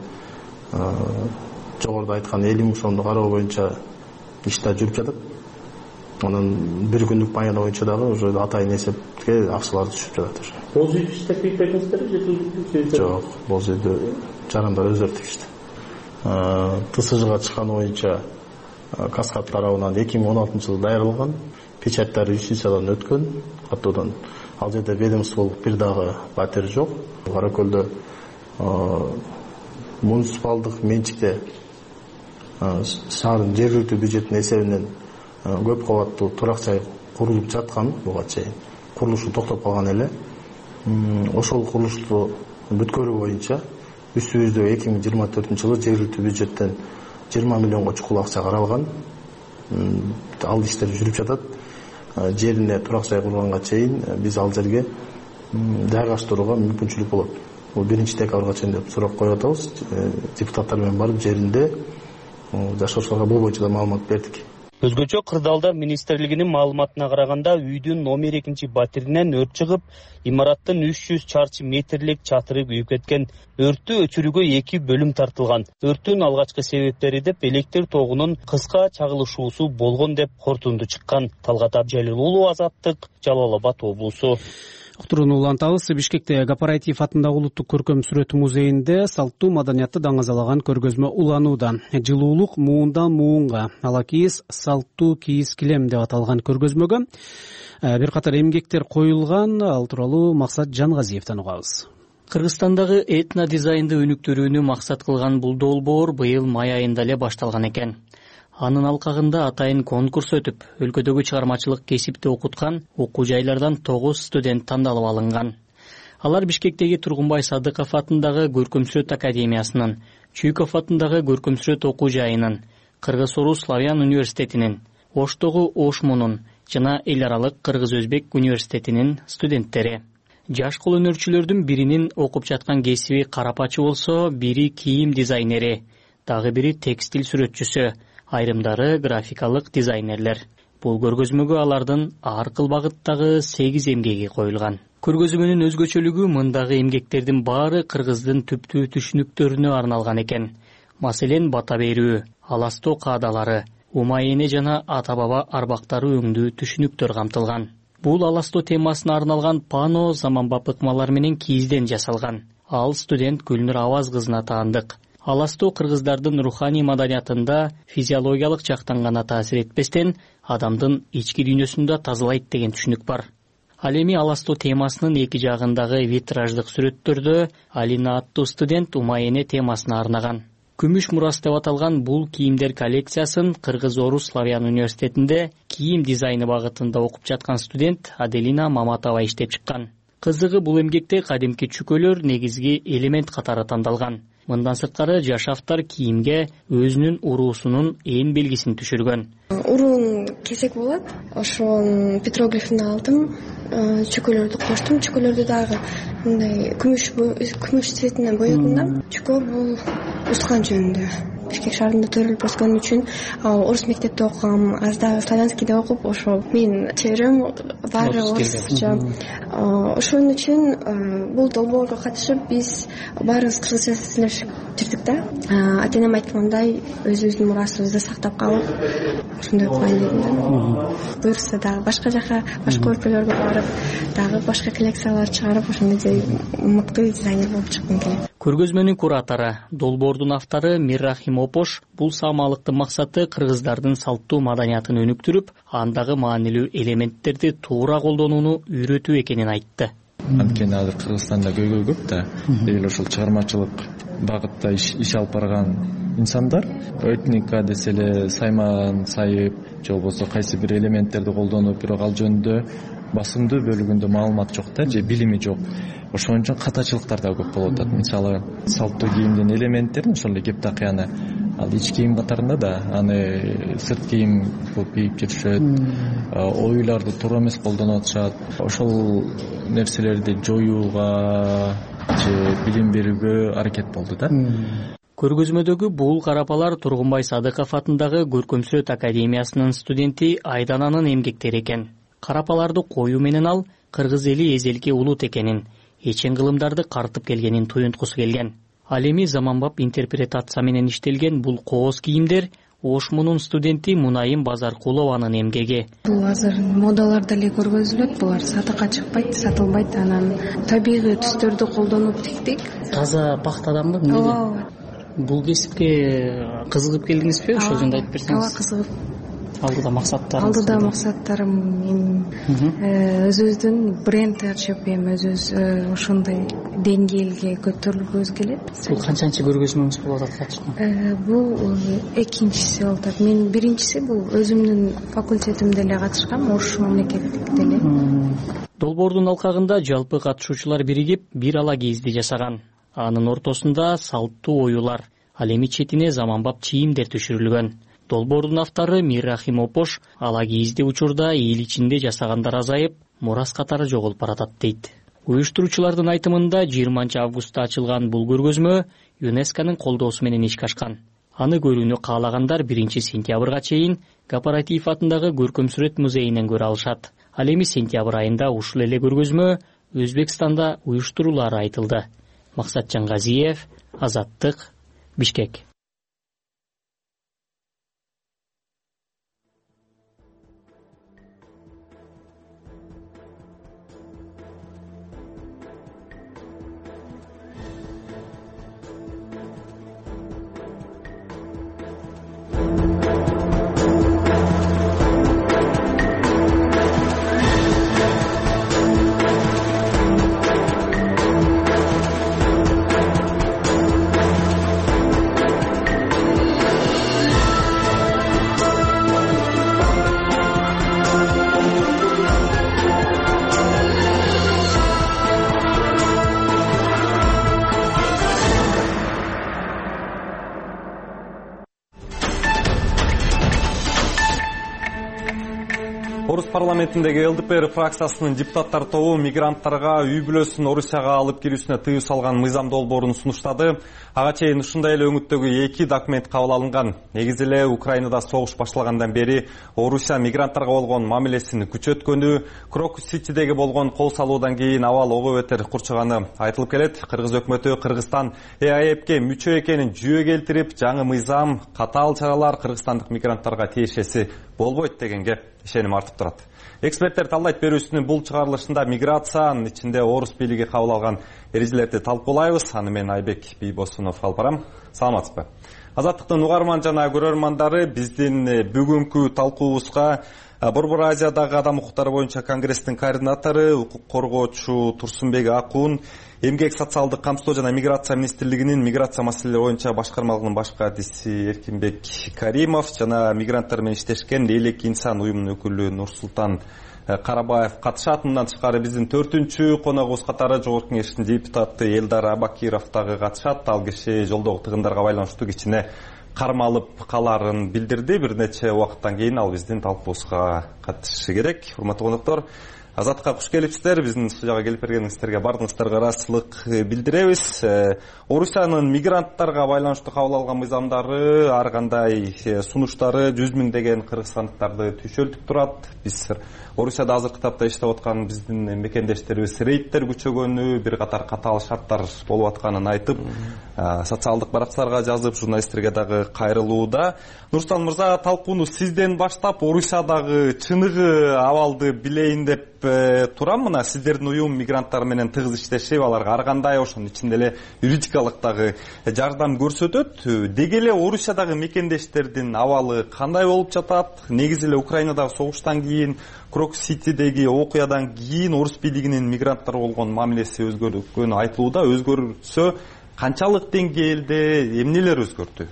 жогоруда айткан элүү миң сомду кароо боюнча иштер жүрүп жатат. Анан бир күндүк баяна боюнча дагы уже атайын эсепке акчалар түшүп жатат. Боз үйдү иштеп кетпедиңиздерби же жергиликтүү? Жок, боз үйдү жарандар өздөрү тигишти. ТСЖга чыкканы боюнча Каскад тарабынан эки миң он алтынчы жылы даярдалган, печаттары юстициядан өткөн, каттоодан. Ал жерде ведомстволук бир дагы батир жок. Кара Көлдө муниципалдык менчикте шаардын жергиликтүү бюджеттин эсебинен көп кабаттуу турак жай курулуп жаткан, буга чейин курулушу токтоп калган эле. Ошол курулушту бүткөрүү боюнча үстүбүздө эки миң жыйырма төртүнчү жылы жергиликтүү бюджеттен жыйырма миллионго чукул акча каралган. Ал иштер жүрүп жатат. Жерине турак жай курганга чейин биз ал жерге жайгаштырууга мүмкүнчүлүк болот. Бул биринчи декабрга чейин деп сурап коюп атабыз. Депутаттар менен барып жеринде жашоочуларга бул боюнча да маалымат бердик. Өзгөчө Кырдаалдар министрлигинин маалыматына караганда үйдүн номер экинчи батиринен өрт чыгып, имараттын үч жүз чарчы метрлик чатыры күйүп кеткен. Өрттү өчүрүүгө эки бөлүм тартылган. Өрттүн алгачкы себептери деп электр тогунун кыска чагылышуусу болгон деп корутунду чыккан. Талгат Абжалил уулу, Азаттык, Жалал Абад облусу. Уктурууну улантабыз. Бишкекте Кооператив атындагы улуттук көркөм сүрөт музейинде салттуу маданиятты даңазалаган көргөзмө уланууда. Жылуулук муундан муунга, ала кийиз салттуу кийиз килем деп аталган көргөзмөгө бир катар эмгектер коюлган. Ал тууралуу Максат Жангазиевден угабыз. Кыргызстандагы этно дизайнды өнүктүрүүнү максат кылган бул долбоор быйыл май айында эле башталган экен. Анын алкагында атайын конкурс өтүп, өлкөдөгү чыгармачылык кесипти окуткан окуу жайлардан тогуз студент тандалып алынган. Алар Бишкектеги Тургунбай Садыков атындагы Көркөм сүрөт академиясынын, Чуйков атындагы Көркөм сүрөт окуу жайынын, Кыргыз-Орус славян университетинин, Оштогу Ошмунун жана эл аралык Кыргыз-Өзбек университетинин студенттери. Жаш кол өнөрчүлөрдүн биринин окуп жаткан кесиби карапачы болсо, бири кийим дизайнери, дагы бири текстиль сүрөтчүсү, айрымдары графикалык дизайнерлер. Бул көргөзмөгө алардын ар кыл багыттагы сегиз эмгеги коюлган. Көргөзмөнүн өзгөчөлүгү мындагы эмгектердин баары кыргыздын түптүү түшүнүктөрүнө арналган экен. Маселен, бата берүү, аласто каадалары, умайене жана ата баба арбактары өңдүү түшүнүктөр камтылган. Бул аласто темасына арналган пано заманбап ыкмалар менен кийизден жасалган. Ал студент Гүлнур Аваз кызына таандык. Аласто кыргыздардын руханий маданиятында физиологиялык жактан гана таасир этпестен, адамдын ички дүйнөсүндө тазалайт деген түшүнүк бар. Ал эми аласто темасынын эки жагындагы витраждык сүрөттөрдө Алина аттуу студент умайене темасына арнаган. Күмүш мурас деп аталган бул кийимдер коллекциясын Кыргыз-Орус славян университетинде кийим дизайны багытында окуп жаткан студент Аделина Маматова иштеп чыккан. Кызыгы, бул эмгекте кадимки чүкөлөр негизги элемент катары тандалган. Мындан сырткары жаш автор кийимге өзүнүн уруусунун ээн белгисин түшүргөн. Уруун кесек болот, ошонун петроглифин алдым, чүкөлөрдү коштум, чүкөлөрдү дагы мындай күмүш күмүш цветинен боёдум да. Чүкө бул ускан жөнүндө. Бишкек шаарында төрөлүп өскөн үчүн орус мектепте окугам, аз дагы славянскийде окуп, ошо менин чеберем баары орусча. Ошон үчүн бул долбоорго катышып биз баарыбыз кыргызча сүйлөшүп жүрдүк да. Ата-энем айткандай, өзүбүздүн мурасыбызды сактап калып, ошондой кылайын дедим да. Буюрса дагы башка жака, башка өлкөлөргө барып, дагы башка коллекциялар чыгарып, ошондой мыкты дизайнер болуп чыккым келет. Көргөзмөнүн куратору, долбоордун автору Миррахим Опош бул саамалыктын максаты кыргыздардын салттуу маданиятын өнүктүрүп, андагы маанилүү элементтерди туура колдонууну үйрөтүү экенин айтты. Анткени азыр Кыргызстанда көйгөй көп да, дегил ошол чыгармачылык багытта иш алып барган инсандар этника десе эле сайман сайып, же болбосо кайсы бир элементтерди колдонуп, бирок ал жөнүндө басымдуу бөлүгүндө маалымат жок да, же билими жок. Ошон үчүн катачылыктар да көп болуп атат. Мисалы, салттуу кийимдин элементтерин, ошол эле кептакыяны ал ич кийим катарында да аны сырт кийим кылып кийип жүрүшөт, оюларды туура эмес колдонуп атышат. Ошол нерселерди жоюуга же билим берүүгө аракет болду да. Көргөзмөдөгү бул карапалар Тургунбай Садыков атындагы Көркөм сүрөт академиясынын студенти Айдананын эмгектери экен. Карапаларды коюу менен ал кыргыз эли эзелки улут экенин, эчен кылымдарды картып келгенин туюнткусу келген. Ал эми заманбап интерпретация менен иштелген бул кооз кийимдер Ошмунун студенти Мунайым Базаркулованын эмгеги. Бул азыр модаларда эле көргөзүлөт, булар сатыкка чыкпайт, сатылбайт, анан табигый түстөрдү колдонуп тиктик. Таза пахтаданбы? Ооба. Бул кесипке кызыгып келдиңизби? Ошол жөнүндө айтып берсеңиз. Ооба, кызыгып. Алдыда максаттарыңыз? Алдыда максаттарым өзүбүздүн бренд ачып, эми өзүбүз ошондой деңгээлге көтөрүлгүбүз келет. Бул канчанчы көргөзмөңүз болуп атат? Бул экинчиси болуп атат. Мен биринчиси бул өзүмдүн факультетимде эле катышкам, Ош мамлекеттикте эле. Долбоордун алкагында жалпы катышуучулар биригип бир ала кийизди жасаган. Анын ортосунда салттуу оюлар, ал эми четине заманбап чийимдер түшүрүлгөн. Долбоордун автору Миррахим Опош ала кийизди учурда эл ичинде жасагандар азайып, мурас катары жоголуп баратат дейт. Уюштуруучулардын айтымында жыйырманчы августта ачылган бул көргөзмө ЮНЕСКОнун колдоосу менен ишке ашкан. Аны көрүүнү каалагандар биринчи сентябрга чейин Кооператив атындагы көркөм сүрөт музейинен көрө алышат. Ал эми сентябрь айында ушул эле көргөзмө Өзбекстанда уюштурулары айтылды. Максатжан Газиев, Азаттык, Бишкек. Орус парламентиндеги эл дэ пэ эр фракциясынын депутаттар тобу мигранттарга үй бүлөсүн Орусияга алып кирүүсүнө тыюу салган мыйзам долбоорун сунуштады. Ага чейин ушундай эле өңүттөгү эки документ кабыл алынган. Негизи эле Украинада согуш башталгандан бери Орусия мигранттарга болгон мамилесин күчөткөнү, Крокус-Ситидеги болгон кол салуудан кийин абал ого бетер курчуганы айтылып келет. Кыргыз өкмөтү Кыргызстан э а э пке мүчө экенин жүйө келтирип, жаңы мыйзам, катаал чаралар кыргызстандык мигранттарга тиешеси болбойт дегенге ишеним артып турат. Эксперттер талдайт берүүсүнүн бул чыгарылышында миграциянын ичинде орус бийлиги кабыл алган эрежелерди талкуулайбыз. Аны мен Айбек Бийбосунов алып барам. Саламатсызбы? Азаттыктын угарман жана көрөрмандары, биздин бүгүнкү талкуубузга Борбор Азиядагы адам укуктары боюнча конгресстин координатору, укук коргоочу Турсунбек Акун, Эмгек социалдык камсыздоо жана миграция министрлигинин миграция маселелери боюнча башкармалыгынын баш кадиси Эркинбек Каримов жана мигранттар менен иштешкен Элек инсан уюмунун өкүлү Нурсултан Карабаев катышат. Мындан тышкары биздин төртүнчү коногубуз катары Жогорку Кеңештин депутаты Элдар Абакиров дагы катышат. Ал киши жолдогу тыгындарга байланыштуу кичине кармалып каларын билдирди. Бир нече убакыттан кийин ал биздин талкуубузга катышышы керек. Урматтуу коноктор, Азатка куш келипсиздер. Биздин студияга келип бергениңиздерге бардыгыңыздарга ыраазычылык билдиребиз. Орусиянын мигранттарга байланыштуу кабыл алган мыйзамдары, ар кандай сунуштары жүз миңдеген кыргызстандыктарды түйшөлтүп турат. Биз Орусияда азыркы тапта иштеп аткан биздин мекендештерибиз рейдтер күчөгөнү, бир катар катаал шарттар болуп атканын айтып, социалдык баракчаларга жазып, журналисттерге дагы кайрылууда. Нурсултан мырза, талкууну сизден баштап, Орусиядагы чыныгы абалды билейин деп турам. Мына сиздердин уюм мигранттар менен тыгыз иштешип, аларга ар кандай ошонун ичинде эле юридикалык дагы жардам көрсөтөт. Деги эле Орусиядагы мекендештердин абалы кандай болуп жатат? Негизи эле Украинадагы согуштан кийин, Крокус-Ситидеги окуядан кийин орус бийлигинин мигранттар болгон мамилеси өзгөргөнү айтылууда. Өзгөрсө канчалык деңгээлде, эмнелер өзгөрдү?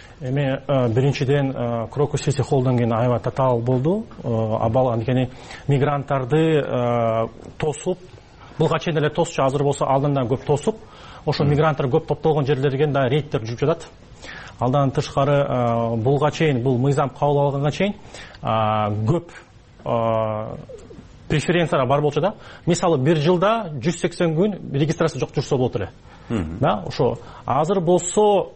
Эми биринчиден Крокус-Сити холлдон кийин аябай татаал болду. Абал анткени мигранттарды тосуп, булга чейин эле тосчу, азыр болсо алдындан көп тосуп, ошо мигранттар көп топтолгон жерлерге да рейдтер жүрүп жатат. Алдан тышкары булга чейин, бул мыйзам кабыл алганга чейин көп преференциялар бар болчу да. Мисалы бир жылда жүз сексен күн регистрация жок жүрсө болот эле. Да, ошо азыр болсо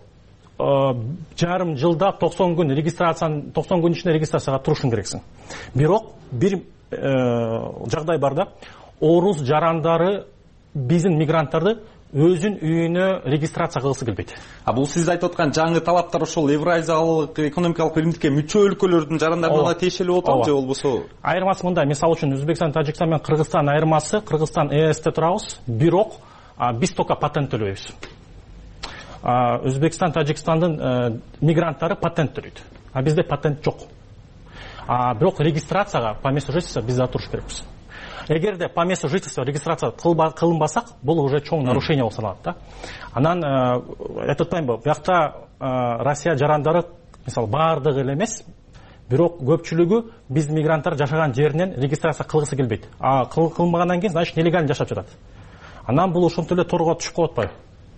жарым жылда токсон күн регистрацияны, токсон күн ичинде регистрацияга турушуң керексиң. Бирок бир жагдай бар да. Орус жарандары биздин мигранттарды өзүн үйүнө регистрация кылгысы келбейт. А бул сиз айтып аткан жаңы талаптар ошол Евразиялык экономикалык биримдикке мүчө өлкөлөрдүн жарандарына тиешелүү болуп атабы же болбосо? Айырмасы мындай, мисалы үчүн Өзбекстан, Тажикстан менен Кыргызстан айырмасы, Кыргызстан э эсте турабыз, бирок биз только патент төлөйбүз. Өзбекстан, Тажикстандын мигранттары патент төлөйт. А бизде патент жок. А бирок регистрацияга по месту жительства биз да туруш керекпиз. Эгерде по месту жительства регистрация кылынбасак, бул уже чоң нарушение болуп саналат да. Анан айтып атпаймынбы, биякта Россия жарандары, мисалы, баардыгы эле эмес, бирок көпчүлүгү биз мигранттар жашаган жеринен регистрация кылгысы келбейт. А кылынбагандан кийин, значит, нелегально жашап жатат. Анан бул ошентип эле торго түшүп калып атпайбы?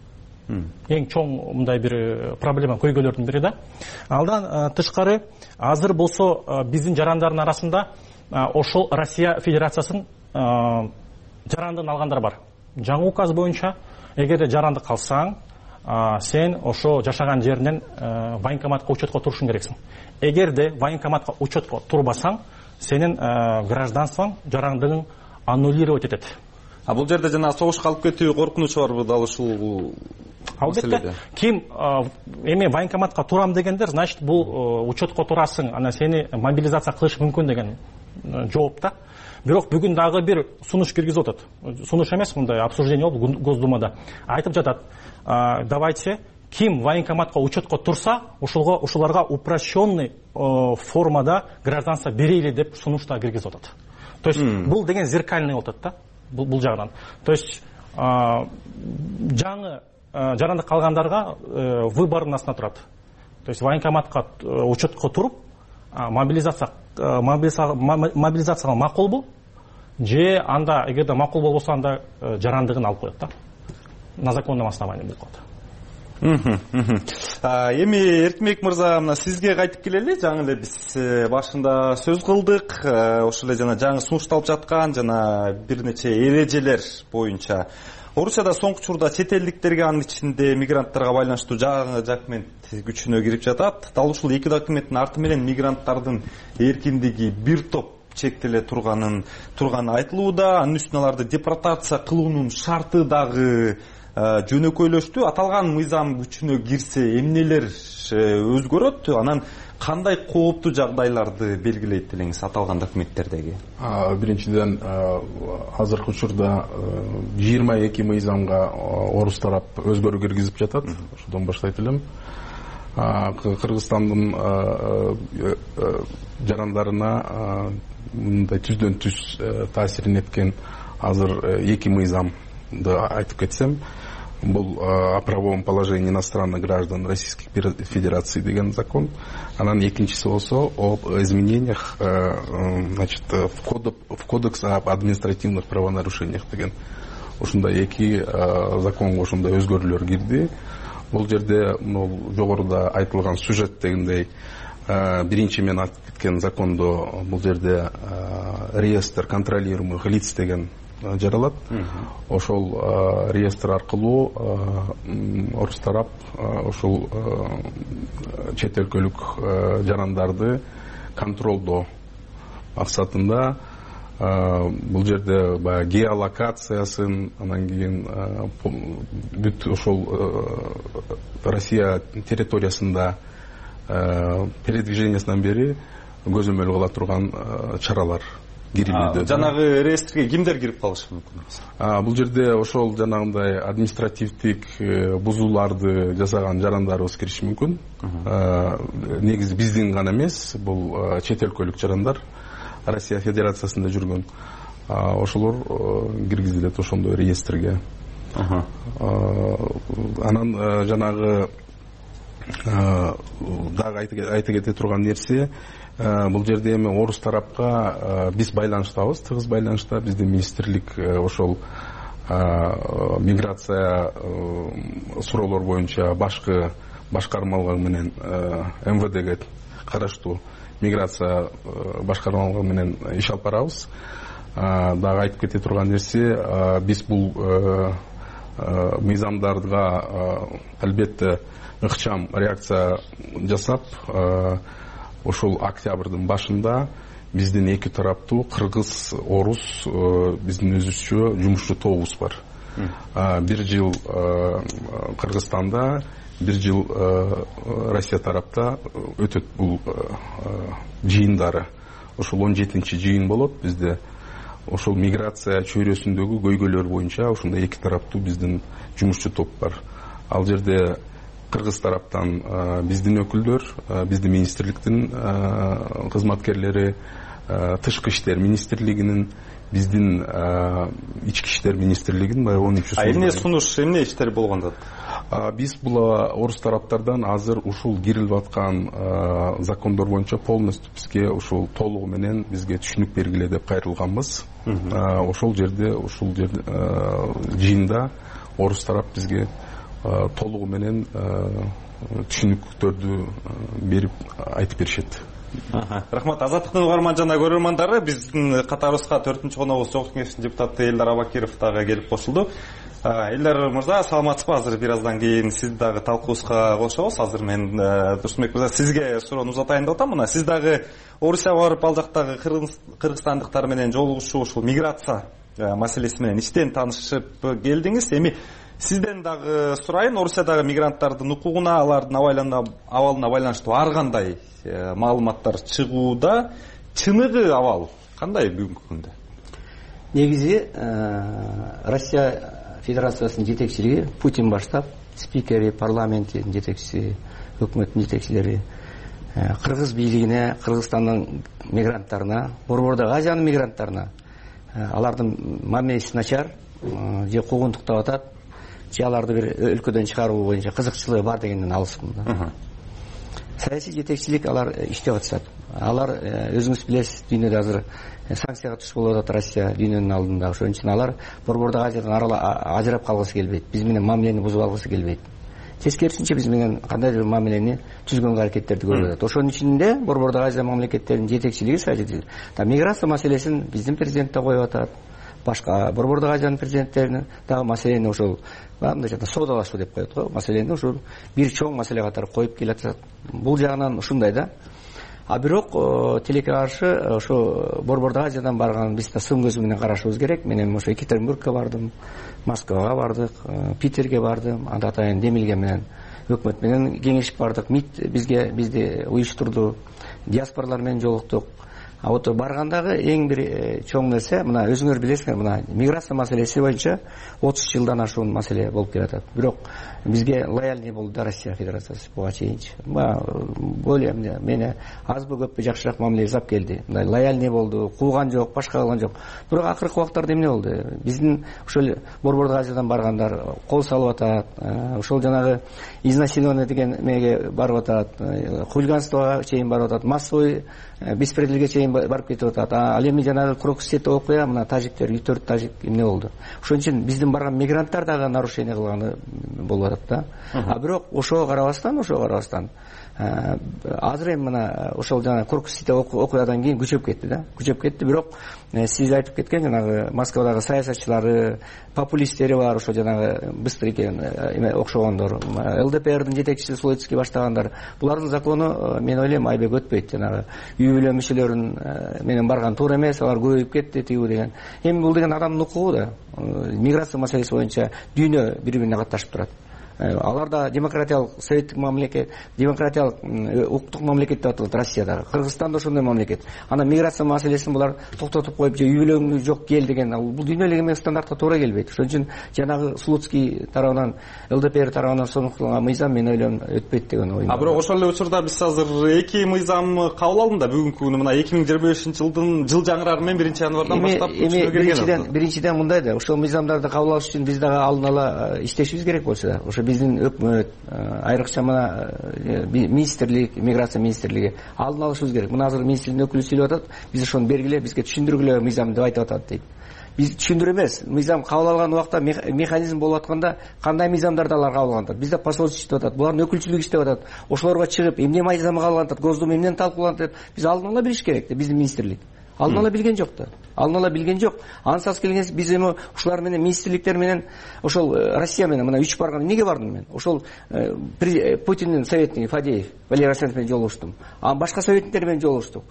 Эң чоң мындай бир проблема, көйгөйлөрдүн бири да. Алдан тышкары азыр болсо биздин жарандардын арасында ошол Россия Федерациясынын жарандыгын алгандар бар. Жаңы указ боюнча, эгерде жаранды калсаң, сен ошо жашаган жеринен военкоматка учетко турушуң керексиң. Эгерде военкоматка учетко турбасаң, сенин гражданствоң, жарандыгың аннулировать этет. А бул жерде жана согушка алып кетүү коркунучу барбы дал ушул? Албетте. Ким эми военкоматка турам дегендер, значит бул учетко турасың, ана сени мобилизация кылыш мүмкүн деген жооп да. Бирок бүгүн дагы бир сунуш киргизип атат. Сунуш эмес, мындай обсуждение болду Госдумада. Айтып жатат, давайте ким военкоматка учетко турса, ушулга ушуларга упрощенный формада гражданство берели деп сунушта киргизип атат. То есть бул деген зеркальный болот да. Бул жагынан. То есть жаңы жарандык калгандарга выбордун астына турат. То есть военкоматка учетко туруп, мобилизация мобилизацияга макулбу же анда эгерде макул болбосо анда жарандыгын алып коет да. На законном основании болуп калат. Эми Эркинбек мырза, мына сизге кайтып келели. Жаңы эле биз башында сөз кылдык. Ошол эле жана жаңы сунушталып жаткан жана бир нече эрежелер боюнча Орусияда соңку учурда чет элдиктерге, анын ичинде мигранттарга байланыштуу жаңы документ күчүнө кирип жатат. Дал ушул эки документтин арты менен мигранттардын эркиндиги бир топ чектеле турганын турганы айтылууда. Анын үстүнө аларды депортация кылуунун шарты дагы жөнөкөйлөштү. Аталган мыйзам күчүнө кирсе эмнелер өзгөрөт? Анан кандай кооптуу жагдайларды белгилейт делеңиз аталган документтердеги? Биринчиден, азыркы учурда жыйырма эки мыйзамга орус тарап өзгөрүү киргизип жатат. Ошодон баштайт элем. Кыргызстандын жарандарына мындай түздөн түз таасирин эткен азыр эки мыйзамды айтып кетсем, бул о правовом положении иностранных граждан Российской Федерации деген закон. Анан экинчиси болсо об изменениях, значит, в кодекс, в кодекс об административных правонарушениях деген. Ушундай эки законго ушундай өзгөрүүлөр кирди. Бул жерде жогоруда айтылган сюжет дегендей, биринчи мен айтып кеткен закондо бул жерде реестр контролируемых лиц деген жаралат. Ошол реестр аркылуу орус тарап ошол чет өлкөлүк жарандарды контролдоо максатында бул жерде баягы геолокациясын, анан кийин бүт ошол Россия территориясында передвижениясынан бери көзөмөл кыла турган чаралар кирилүүдө. Жанагы реестрге кимдер кирип калышы мүмкүн? Бул жерде ошол жанагындай административдик бузууларды жасаган жарандарыбыз кириши мүмкүн. Негизи биздин гана эмес, бул чет өлкөлүк жарандар, Россия Федерациясында жүргөн. Ошолор киргизилет ошондой реестрге. Анан жанагы дагы айта кете турган нерсе, бул жерде эми орус тарапка биз байланыштабыз, тыгыз байланышта. Биздин министрлик ошол миграция суроолор боюнча башкы башкармалар менен эм вэ дге караштуу миграция башкармалар менен иш алып барабыз. Дагы айтып кете турган нерсе, биз бул мыйзамдарга албетте ыкчам реакция жасап, ошол октябрдын башында биздин эки тараптуу кыргыз, орус биздин өзүбүзчө жумушчу тобубуз бар. Бир жыл Кыргызстанда, бир жыл Россия тарапта өтөт бул жыйындары. Ошол он жетинчи жыйын болот бизде. Ошол миграция чөйрөсүндөгү көйгөйлөр боюнча ошондой эки тараптуу биздин жумушчу топ бар. Ал жерде Кыргыз тараптан биздин өкүлдөр, биздин министрликтин кызматкерлери, тышкы иштер министрлигинин, биздин ички иштер министрлигинин баягы он үч. Эмне сунуш, эмне иштер болгондо? Биз бул орус тараптардан азыр ушул кирилип аткан закондор боюнча полностью бизге ушул толугу менен бизге түшүнүк бергиле деп кайрылганбыз. Ошол жерде, ушул жерде жыйында орус тарап бизге толугу менен түшүнүктөрдү берип айтып беришет. Рахмат. Азаттыктын угарман жана көрөрмандары, биздин катарыбызга төртүнчү коногубуз Жогорку Кеңештин депутаты Элдар Абакиров дагы келип кошулду. Элдар мырза, саламатсызбы? Азыр бир аздан кийин сизди дагы талкуубузга кошобуз. Азыр мен Турсунбек мырза сизге суроону узатайын деп атам. Мына сиз дагы Орусияга барып, ал жактагы кыргызстандыктар менен жолугушуу, ушул миграция маселеси менен ичтен таанышып келдиңиз. Эми сизден дагы сурайын, Орусиядагы мигранттардын укугуна, алардын абалына байланыштуу ар кандай маалыматтар чыгууда, чыныгы абал кандай бүгүнкү күндө? Негизи Россия Федерациясынын жетекчилиги Путин баштап, спикери, парламенттин жетекчиси, өкмөттүн жетекчилери кыргыз бийлигине, Кыргызстандын мигранттарына, борбордогу Азиянын мигранттарына алардын мамилеси начар, же куугунтуктап атат, же аларды бир өлкөдөн чыгаруу боюнча кызыкчылыгы бар дегенден алыспын. Саясий жетекчилик алар иштеп атышат. Алар өзүңүз билесиз, дүйнөдө азыр санкцияга туш болуп атат Россия дүйнөнүн алдында. Ошон үчүн алар борбордогу Азиядан ажырап калгысы келбейт. Биз менен мамилени бузуп алгысы келбейт. Тескерисинче биз менен кандайдыр бир мамилени түзгөнгө аракеттерди көрүп атат. Ошонун ичинде борбордогу Азия мамлекеттеринин жетекчилиги, саясий миграция маселесин биздин президент да коюп атат. Башка борбордогу Азиянын президенттерине дагы маселени ошол мындай соодалашуу деп коет го. Маселени ошол бир чоң маселе катары коюп келатат. Бул жагынан ушундай да. А бирок тилекке каршы ошо борбордогу Азиядан барган биз да сын көзү менен карашыбыз керек. Мен эми ошо Екатеринбургка бардым, Москвага бардык, Питерге бардым, анда атайын Демилге менен өкмөт менен кеңешип бардык. МИД бизге бизди уюштурду, диаспоралар менен жолуктук. А вот баргандагы эң бир чоң нерсе, мына өзүңөр билесиңер, мына миграция маселеси боюнча отуз жылдан ашуун маселе болуп келатат. Бирок бизге лояльный болду да Россия Федерациясы буга чейинчи. Более мени азбы көппү жакшыраак мамиле жасап келди. Мындай лояльный болду, кууган жок, башка кылган жок. Бирок акыркы убактарда эмне болду? Биздин ошол борбордогу Азиядан баргандар кол салып атат, ошол жанагы изнасилование деген меге барып атат, хулиганствого чейин барып атат, массовый беспределге чейин барып кетип атат. Ал эми жанагы Крокусте окуя, мына тажиктер, төрт тажик эмне болду? Ошон үчүн биздин барган мигранттар дагы нарушение кылганы болуп атат да. А бирок ошого карабастан, ошого карабастан азыр эми мына ошол жана Крокусте окуядан кийин күчөп кетти да. Күчөп кетти, бирок сиз айтып кеткен жанагы Москвадагы саясатчылары, популисттери бар, ошо жанагы Быстрыкен эме окшогондор, ЛДПРдин жетекчиси Слоцкий баштагандар. Булардын закону мен ойлойм айбек өтпөйт. Жанагы үй бүлө мүчөлөрүн менен барган туура эмес, алар көбөйүп кетти тигүү деген. Эми бул деген адамдын укугу да. Миграция маселеси боюнча дүйнө бири-бирине катташып турат. Алар да демократиялык советтик мамлекет, демократиялык укуктук мамлекет деп аталат Россиядагы. Кыргызстан да ошондой мамлекет. Ана миграция маселесин булар токтотуп коюп, же үй бүлөң жок кел деген, бул дүйнө эле стандартка туура келбейт. Ошон үчүн жанагы Слуцкий тарабынан, ЛДПР тарабынан сонукталган мыйзам мен ойлойм өтпөйт деген оюм. А бирок ошол эле учурда биз азыр эки мыйзам кабыл алдык да бүгүнкү күнү, мына эки миң жыйырма бешинчи жылдын жыл жаңырары менен биринчи январдан баштап күчүнө кирген. Биринчиден, биринчиден мындай да, ошол мыйзамдарды кабыл алыш үчүн биз дагы алдын ала иштешибиз керек болчу да. Ошо биздин өкмөт, айрыкча мына министрлик, миграция министрлиги алдын алышыбыз керек. Мына азыр министрликтин өкүлү сүйлөп атат, биз ошону бергиле, бизге түшүндүргүлө мыйзам деп айтып атат дейт. Биз түшүндүрө эмес, мыйзам кабыл алган убакта механизм болуп атканда кандай мыйзамдарды алар кабыл алган атат? Бизде посольство иштеп атат, булардын өкүлчүлүгү иштеп атат. Ошолорго чыгып, эмне мыйзам кабыл алган атат, Госдума эмнени талкууланат деп биз алдын ала билиш керек да, биздин министрлик. Алдын ала билген жок да. Алдын ала билген жок. Ансас келген биз эми ушулар менен министрликтер менен ошол Россия менен мына үч барган. Эмнеге бардым мен? Ошол Путиндин советниги Фадеев, Валерий Арсенович менен жолугуштум. А башка советниктер менен жолугуштук.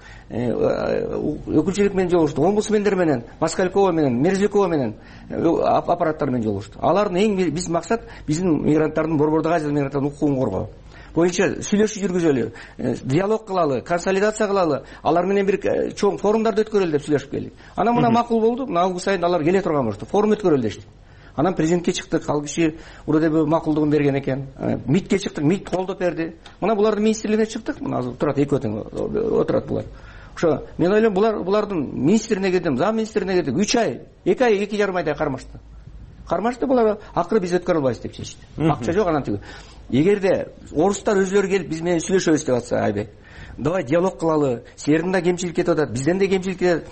Өкүлчүлүк менен жолугуштук. Омбудсмендер менен, Москалькова менен, Мерзлякова менен аппараттар менен жолугуштук. Алардын эң биз максат биздин мигранттардын борбордогу Азия мигранттардын укугун коргоо боюнча сүйлөшүү жүргүзөлү, диалог кылалы, консолидация кылалы, алар менен бир чоң форумдарды өткөрөлү деп сүйлөшүп келдик. Анан мына макул болду, мына август айында алар келе турган болушту, форум өткөрөлү дештик. Анан президентке чыктык, ал киши уродебе макулдугун берген экен. МИДке чыктык, МИД колдоп берди. Мына булардын министрлигине чыктык, мына азыр турат экөө тең отурат булар. Ошо мен ойлойм, булар булардын министрине кирдим, зам министрине кирдик, үч ай, эки ай, эки жарым айдай кармашты. Кармашты, булар акыры биз өткөрө албайбыз деп чечти. Акча жок анан тиги. Эгерде орустар өзлөрү келип биз менен сүйлөшөбүз деп атса, айбек, давай диалог кылалы, силердин да кемчилик кетип атат, бизден да кемчилик кетет.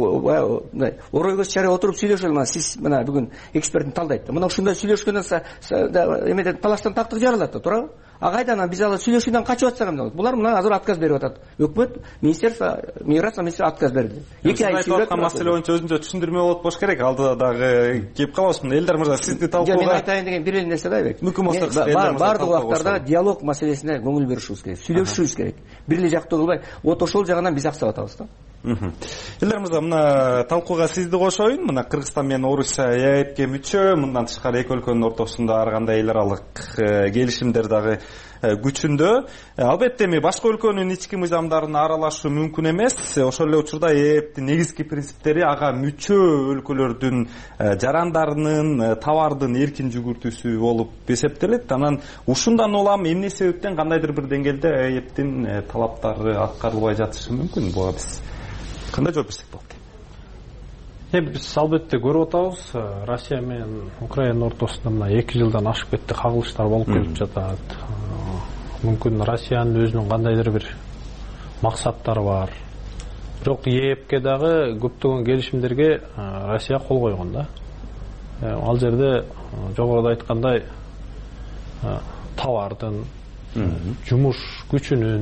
Орой көз чарай отуруп сүйлөшөлү. Мына сиз мына бүгүн экспертин талдайт. Мына ушундай сүйлөшкөндөн эмеден талаштан тактык жаралат да, туурабы? а кайдан биз ала сүйлөшүүдөн качып атсак эмне болот? Булар мына азыр отказ берип атат. Өкмөт, министерство, миграция министрі отказ берди. эки ай сүйлөп маселе боюнча өзүнчө түшүндүрмө болот болуш керек. Алдыда дагы кеп калабызмын. Элдар мырза, сизди талкууга. Мен айтайын деген бир эле нерсе да Айбек. Мүмкүн болсо бардык убактарда диалог маселесине көңүл бурушубуз керек. Сүйлөшүшүбүз керек. Бир эле жактуу кылбай, вот ошол жагынан биз аксап атабыз да. Элдар мырза, мына талкууга сизди кошоюн. Мына Кыргызстан менен Орусия ЕАЭПке мүчө, мындан тышкары эки өлкөнүн ортосунда ар кандай эл аралык келишимдер дагы күчүндө. Албетте эми башка өлкөнүн ички мыйзамдарына аралашуу мүмкүн эмес. Ошол эле учурда ЕАЭПтин негизги принциптери ага мүчө өлкөлөрдүн жарандарынын, товардын эркин жүгүртүүсү болуп эсептелет. Анан ушундан улам эмне себептен кандайдыр бир деңгээлде ЕАЭПтин талаптары аткарылбай жатышы мүмкүн? Буга биз кандай жооп берсек болот? Эми биз албетте көрүп атабыз, Россия менен Украина ортосунда мына эки жылдан ашып кетти кагылыштар болуп келип жатат. Мүмкүн Россиянын өзүнүн кандайдыр бир максаттары бар. Бирок ЕАЭПке дагы көптөгөн келишимдерге Россия кол койгон да. Ал жерде жогоруда айткандай товардын, жумуш күчүнүн,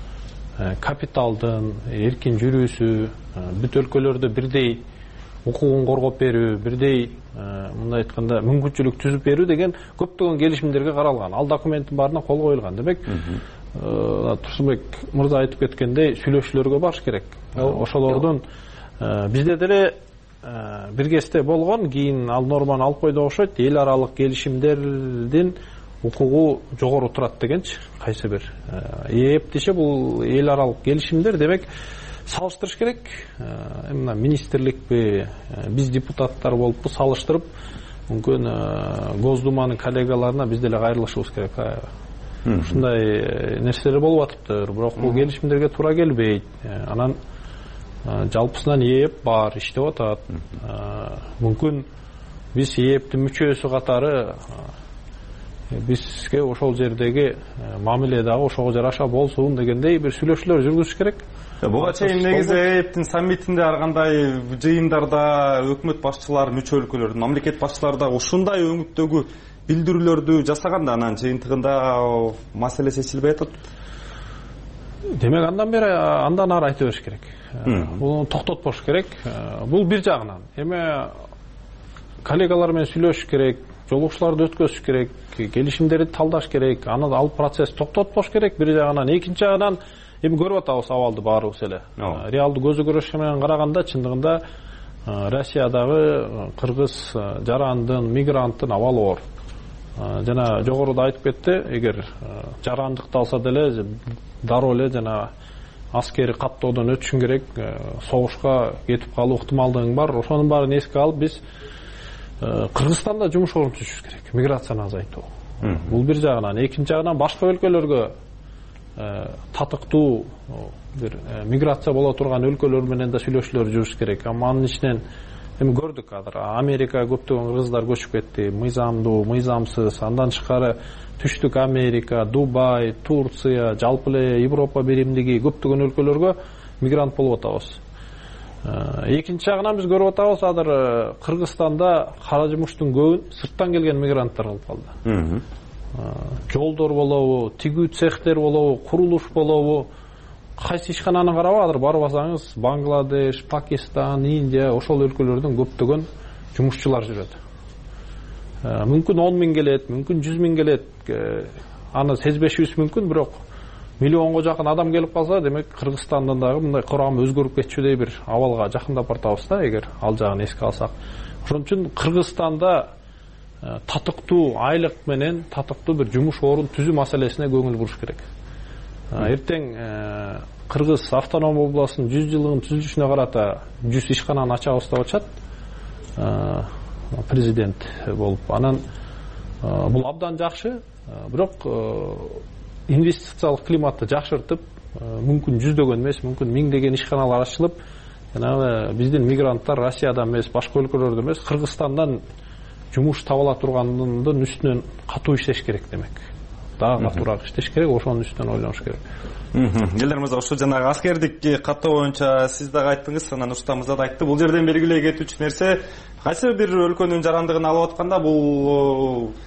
капиталдын эркин жүрүүсү, бүт өлкөлөрдө бирдей укугун коргоп берүү, бирдей мындай айтканда мүмкүнчүлүк түзүп берүү деген көптөгөн келишимдерге каралган. Ал документтин баарына кол коюлган. Демек, Турсунбек мырза айтып кеткендей, сүйлөшүүлөргө барыш керек. Ошолордун бизде деле бир кезде болгон, кийин ал норманы алып койду окшойт. Эл аралык келишимдердин укугу жогору турат дегенчи, кайсы бир. ЕАЭП десе бул эл аралык келишимдер, демек салыштырыш керек. Мына министрликпи, биз депутаттар болуппу, салыштырып, мүмкүн Госдуманын коллегаларына биз деле кайрылышыбыз керек. Ушундай нерселер болуп атыптыр, бирок бул келишимдерге туура келбейт. Анан жалпысынан ЕАЭП бар, иштеп атат. Мүмкүн биз ЕАЭПтин мүчөсү катары бизге ошол жердеги мамиле дагы ошого жараша болсун дегендей бир сүйлөшүүлөр жүргүзүш керек. Буга чейин негизи ЕАЭПтин саммитинде ар кандай жыйындарда өкмөт башчылары, мүчө өлкөлөрдүн мамлекет башчылары дагы ушундай өңүттөгү билдирүүлөрдү жасаганда, анан жыйынтыгында маселе чечилбей атат. Демек, андан бери андан ары айта бериш керек. Буну токтотпош керек. Бул бир жагынан. Эми коллегалар менен сүйлөшүш керек, жолугушууларды өткөзүш керек, келишимдерди талдаш керек, аны ал процесс токтотпош керек бир жагынан. Экинчи жагынан эми көрүп атабыз абалды баарыбыз эле. Реалдуу көзү көрүш менен караганда чындыгында Россиядагы кыргыз жарандын, мигранттын абалы оор. Жана жогоруда айтып кетти, эгер жарандыкты алса деле дароо эле жана аскери каттоодон өтүшүң керек, согушка кетип калуу ыктымалдыгың бар. Ошонун баарын эске алып биз Кыргызстанда жумуш орун түзүш керек, миграцияны азайтуу. Бул бир жагынан. Экинчи жагынан башка өлкөлөргө татыктуу бир миграция боло турган өлкөлөр менен да сүйлөшүүлөр жүрүш керек. Анын ичинен эми көрдүк азыр Америка көптөгөн кыргыздар көчүп кетти, мыйзамдуу, мыйзамсыз. Андан тышкары Түштүк Америка, Дубай, Турция, жалпы эле Европа биримдиги көптөгөн өлкөлөргө мигрант болуп атабыз. Экинчи жагынан биз көрүп атабыз, азыр Кыргызстанда кара жумуштун көбүн сырттан келген мигранттар кылып калды. Жолдор болобу, тигүү цехтер болобу, курулуш болобу, кайсы ишкананы карабы, азыр барбасаңыз Бангладеш, Пакистан, Индия, ошол өлкөлөрдөн көптөгөн жумушчулар жүрөт. Мүмкүн он миң келет, мүмкүн жүз миң келет, аны сезбешибиз мүмкүн, бирок миллионго жакын адам келип калса, демек Кыргызстандан дагы мындай курам өзгөрүп кетчүдөй бир абалга жакындап бартабыз да, эгер ал жагын эске алсак. Ошон үчүн Кыргызстанда татыктуу айлык менен татыктуу бир жумуш орун түзүү маселесине көңүл буруш керек. Эртең Кыргыз автоном областынын жүз жылдыгын түзүлүшүнө карата жүз ишкананы ачабыз деп атышат. Президент болуп. Анан бул абдан жакшы, бирок инвестициялык климатты жакшыртып, мүмкүн жүздөгөн эмес, мүмкүн миңдеген ишканалар ачылып, жанагы биздин мигранттар Россиядан эмес, башка өлкөлөрдөн эмес, Кыргызстандан жумуш табыла тургандын үстүнөн катуу иштеш керек демек. Дагы катуураак иштеш керек, ошонун үстүнөн ойлонуш керек. Элдар мырза, ошо жанагы аскердик каттоо боюнча сиз дагы айттыңыз, анан Нурсултан мырза да айтты. Бул жерден белгилей кетүүчү нерсе, кайсы бир өлкөнүн жарандыгын алып атканда бул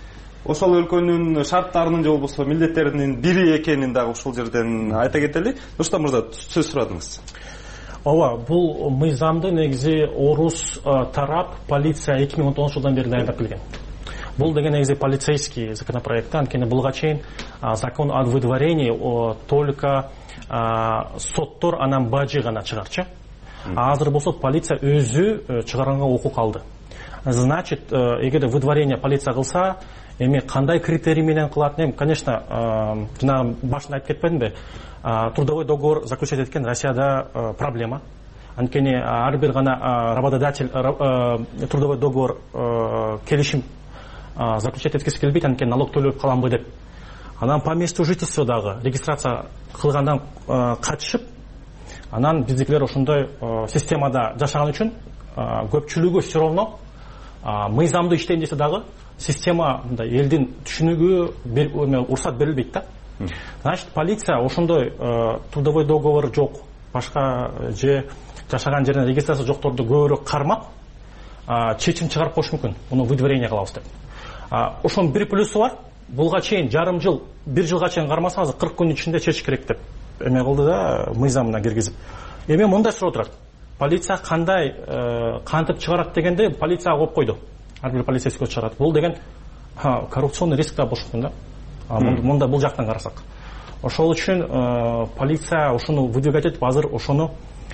ошол өлкөнүн шарттарынын же болбосо милдеттеринин бири экенин дагы ушул жерден айта кетели. Нурсултан мырза, сөз сурадыңыз. ооба, бул мыйзамды негизи орус тарап полиция эки миң он тогузунчу жылдан бери даярдап келген. Бул деген негизи полицейский законопроект, анткени булга чейин закон о выдворении только соттор анан бажы гана чыгарчы. Азыр болсо полиция өзү чыгарганга укук алды. Значит, эгерде выдворение полиция кылса, эми кандай критерий менен кылат? Эми, конечно, жана башында айтып кетпедимби? Трудовой договор заключать эткен Россияда проблема. Анткени ар бир гана работодатель трудовой договор келишим заключать эткиси келбейт, анткени налог төлөп каламбы деп. Анан по месту жительства дагы регистрация кылгандан качышып, анан биздикилер ошондой системада жашаган үчүн көпчүлүгү все равно мыйзамды иштейм десе дагы система мындай элдин түшүнүгү уруксат берилбейт да. Значит, полиция ошондой трудовой договор жок, башка же жашаган жеринен регистрация жокторду көбүрөөк кармап чечим чыгарып коюш мүмкүн. Муну выдворение кылабыз деп. Ошонун бир плюсу бар. Булга чейин жарым жыл, бир жылга чейин кармасаңыз кырк күн ичинде чечиш керек деп эме кылды да, мыйзамына киргизип. Эми мындай суроо турат. Полиция кандай кантип чыгарат дегенде полиция коюп койду. Ар бир полицейский чыгарат. Бул деген коррупционный риск да болушу мүмкүн да. Мында бул жактан карасак. Ошол үчүн полиция ошону выдвигать этип, азыр ошону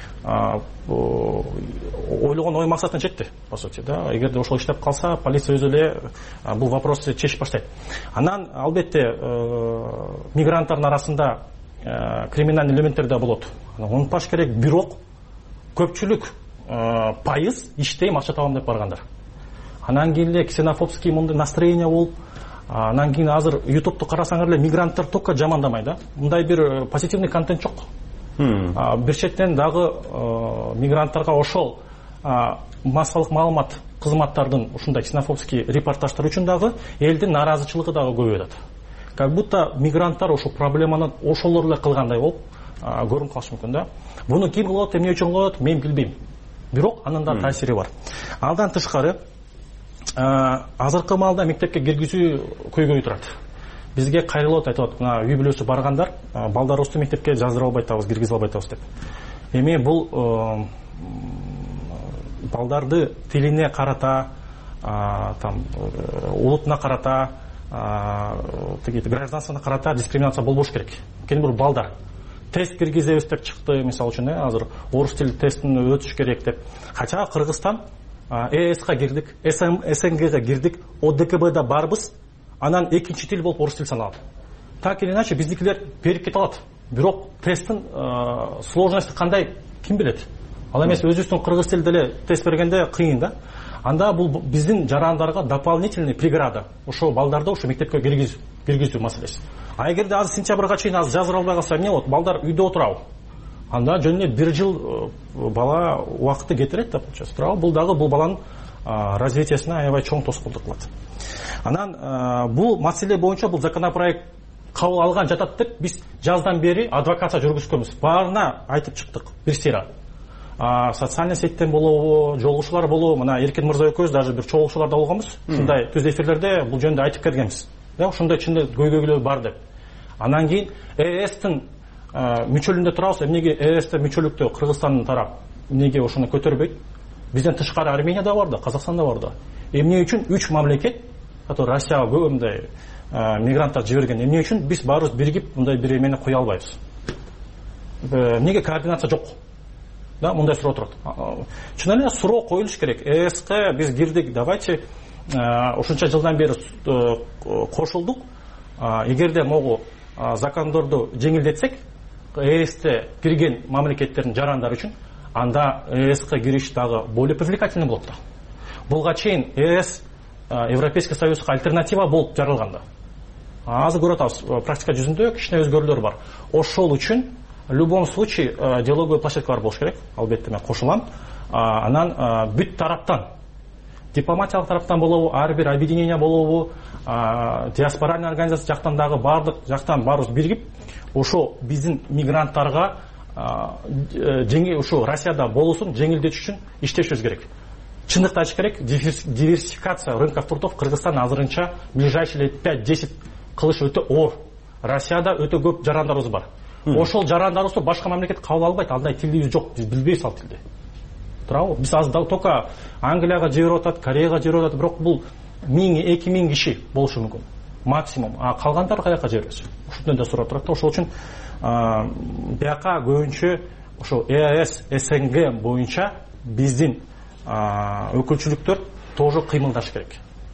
ойлогон ой максатына жетти, по сути, да. Эгерде ошол иштеп калса, полиция өзү эле бул вопросту чечип баштайт. Анан албетте мигранттардын арасында криминальный элементтер да болот. Унутпаш керек, бирок көпчүлүк пайыз иштейм, акча табам деп баргандар. Анан кийин эле ксенофобский мындай настроение болуп, анан кийин азыр ютубту карасаңар эле мигранттар только жамандамай да. Мындай бир позитивный контент жок. Бир четтен дагы мигранттарга ошол массалык маалымат кызматтардын ушундай ксенофобский репортаждар үчүн дагы элдин нааразычылыгы дагы көбөйүп атат. Как будто мигранттар ошол проблеманы ошолор эле кылгандай болуп көрүнүп калышы мүмкүн да. Буну ким кылат, эмне үчүн кылат, мен билбейм. Бирок анын да таасири бар. Алдан тышкары азыркы маалда мектепке киргизүү көйгөй турат. Бизге кайрылып айтып, мына үй бүлөсү баргандар, балдарыбызды мектепке жаздырып албай атабыз, киргизип албай атабыз деп. Эми бул балдарды тилине карата, там улутуна карата, тиги гражданствосуна карата дискриминация болбош керек. Кени бир балдар тест киргизебиз деп чыкты, мисалы үчүн, азыр орус тили тестин өтүш керек деп. Кача Кыргызстан ЭСК кирдик, СНГга кирдик, ОДКБда барбыз. Анан экинчи тил болуп орус тил саналат. Так или иначе биздикилер берип кете алат. Бирок тесттин сложности кандай ким билет? Ал эмес өзүбүздүн кыргыз тилде эле тест бергенде кыйын да. Анда бул биздин жарандарга дополнительный преграда. Ошо балдарды ошо мектепке киргизүү маселеси. А эгерде азыр сентябрга чейин азыр жаздыра албай калса эмне болот? Балдар үйдө отурабы? Анда жөн эле бир жыл бала убакытты кетирет да, получается. Туурабы? Бул дагы бул баланын развитиясына аябай чоң тоскоолдук кылат. Анан бул маселе боюнча бул законопроект кабыл алган жатат деп биз жаздан бери адвокация жүргүзгөнбүз. Баарына айтып чыктык бир сыйра. Социальный сеттен болобу, жолугушуулар болобу, мына Эркин мырза экөөбүз даже бир чогулушууларда болгонбуз. Ушундай түз эфирлерде бул жөнүндө айтып келгенбиз. Да, ушундай чынында көйгөйлөр бар деп. Анан кийин ЭСтин мүчөлүндө турабыз. Эмнеге ЭСте мүчөлүктө Кыргызстандын тарап эмнеге ошону көтөрбөйт? Бизден тышкары Армения да бар да, Казакстан да бар да. Эмне үчүн үч мамлекет, который Россияга көп мындай мигранттар жиберген, эмне үчүн биз баарыбыз биригип мындай бир эмени кое албайбыз? Эмнеге координация жок? Да, мындай суроо турат. Чын эле суроо коюлуш керек. ЭСК биз кирдик, давайте ушунча жылдан бери кошулдук. Эгерде могу закондорду жеңилдетсек, ЭСте кирген мамлекеттердин жарандары үчүн, анда ЭСК кириш дагы более привлекательный болот да. Булга чейин ЭС Европейский союзга альтернатива болуп жаралган да. Азыр көрүп атабыз, практика жүзүндө кичине өзгөрүүлөр бар. Ошол үчүн в любом случае диалоговый площадкалар болуш керек. Албетте мен кошулам. Анан бүт тараптан, дипломатиялык тараптан болобу, ар бир объединение болобу, диаспоральный организация жактан дагы баардык жактан баарыбыз биригип, ошо биздин мигранттарга жеңил, ошо Россияда болуусун жеңилдетиш үчүн иштешибиз керек. чындыкты айтыш керек, диверсификация рынков трудов Кыргызстан азырынча ближайшие лет пять-десять кылыш өтө оор. Россияда өтө көп жарандарыбыз бар. Ошол жарандарыбызды башка мамлекет кабыл албайт, андай тилибиз жок, биз билбейбиз ал тилди. Туурабы? Биз азыр только Англияга жиберип атат, Кореяга жиберип атат, бирок бул миң, эки миң киши болушу мүмкүн. Максимум. А калгандары каяка жиберебиз? Ушундан да сурап турат да. Ошол үчүн бияка көбүнчө ошо Е А Эс, С Н Г боюнча биздин өкүлчүлүктөр тоже кыймылдаш керек.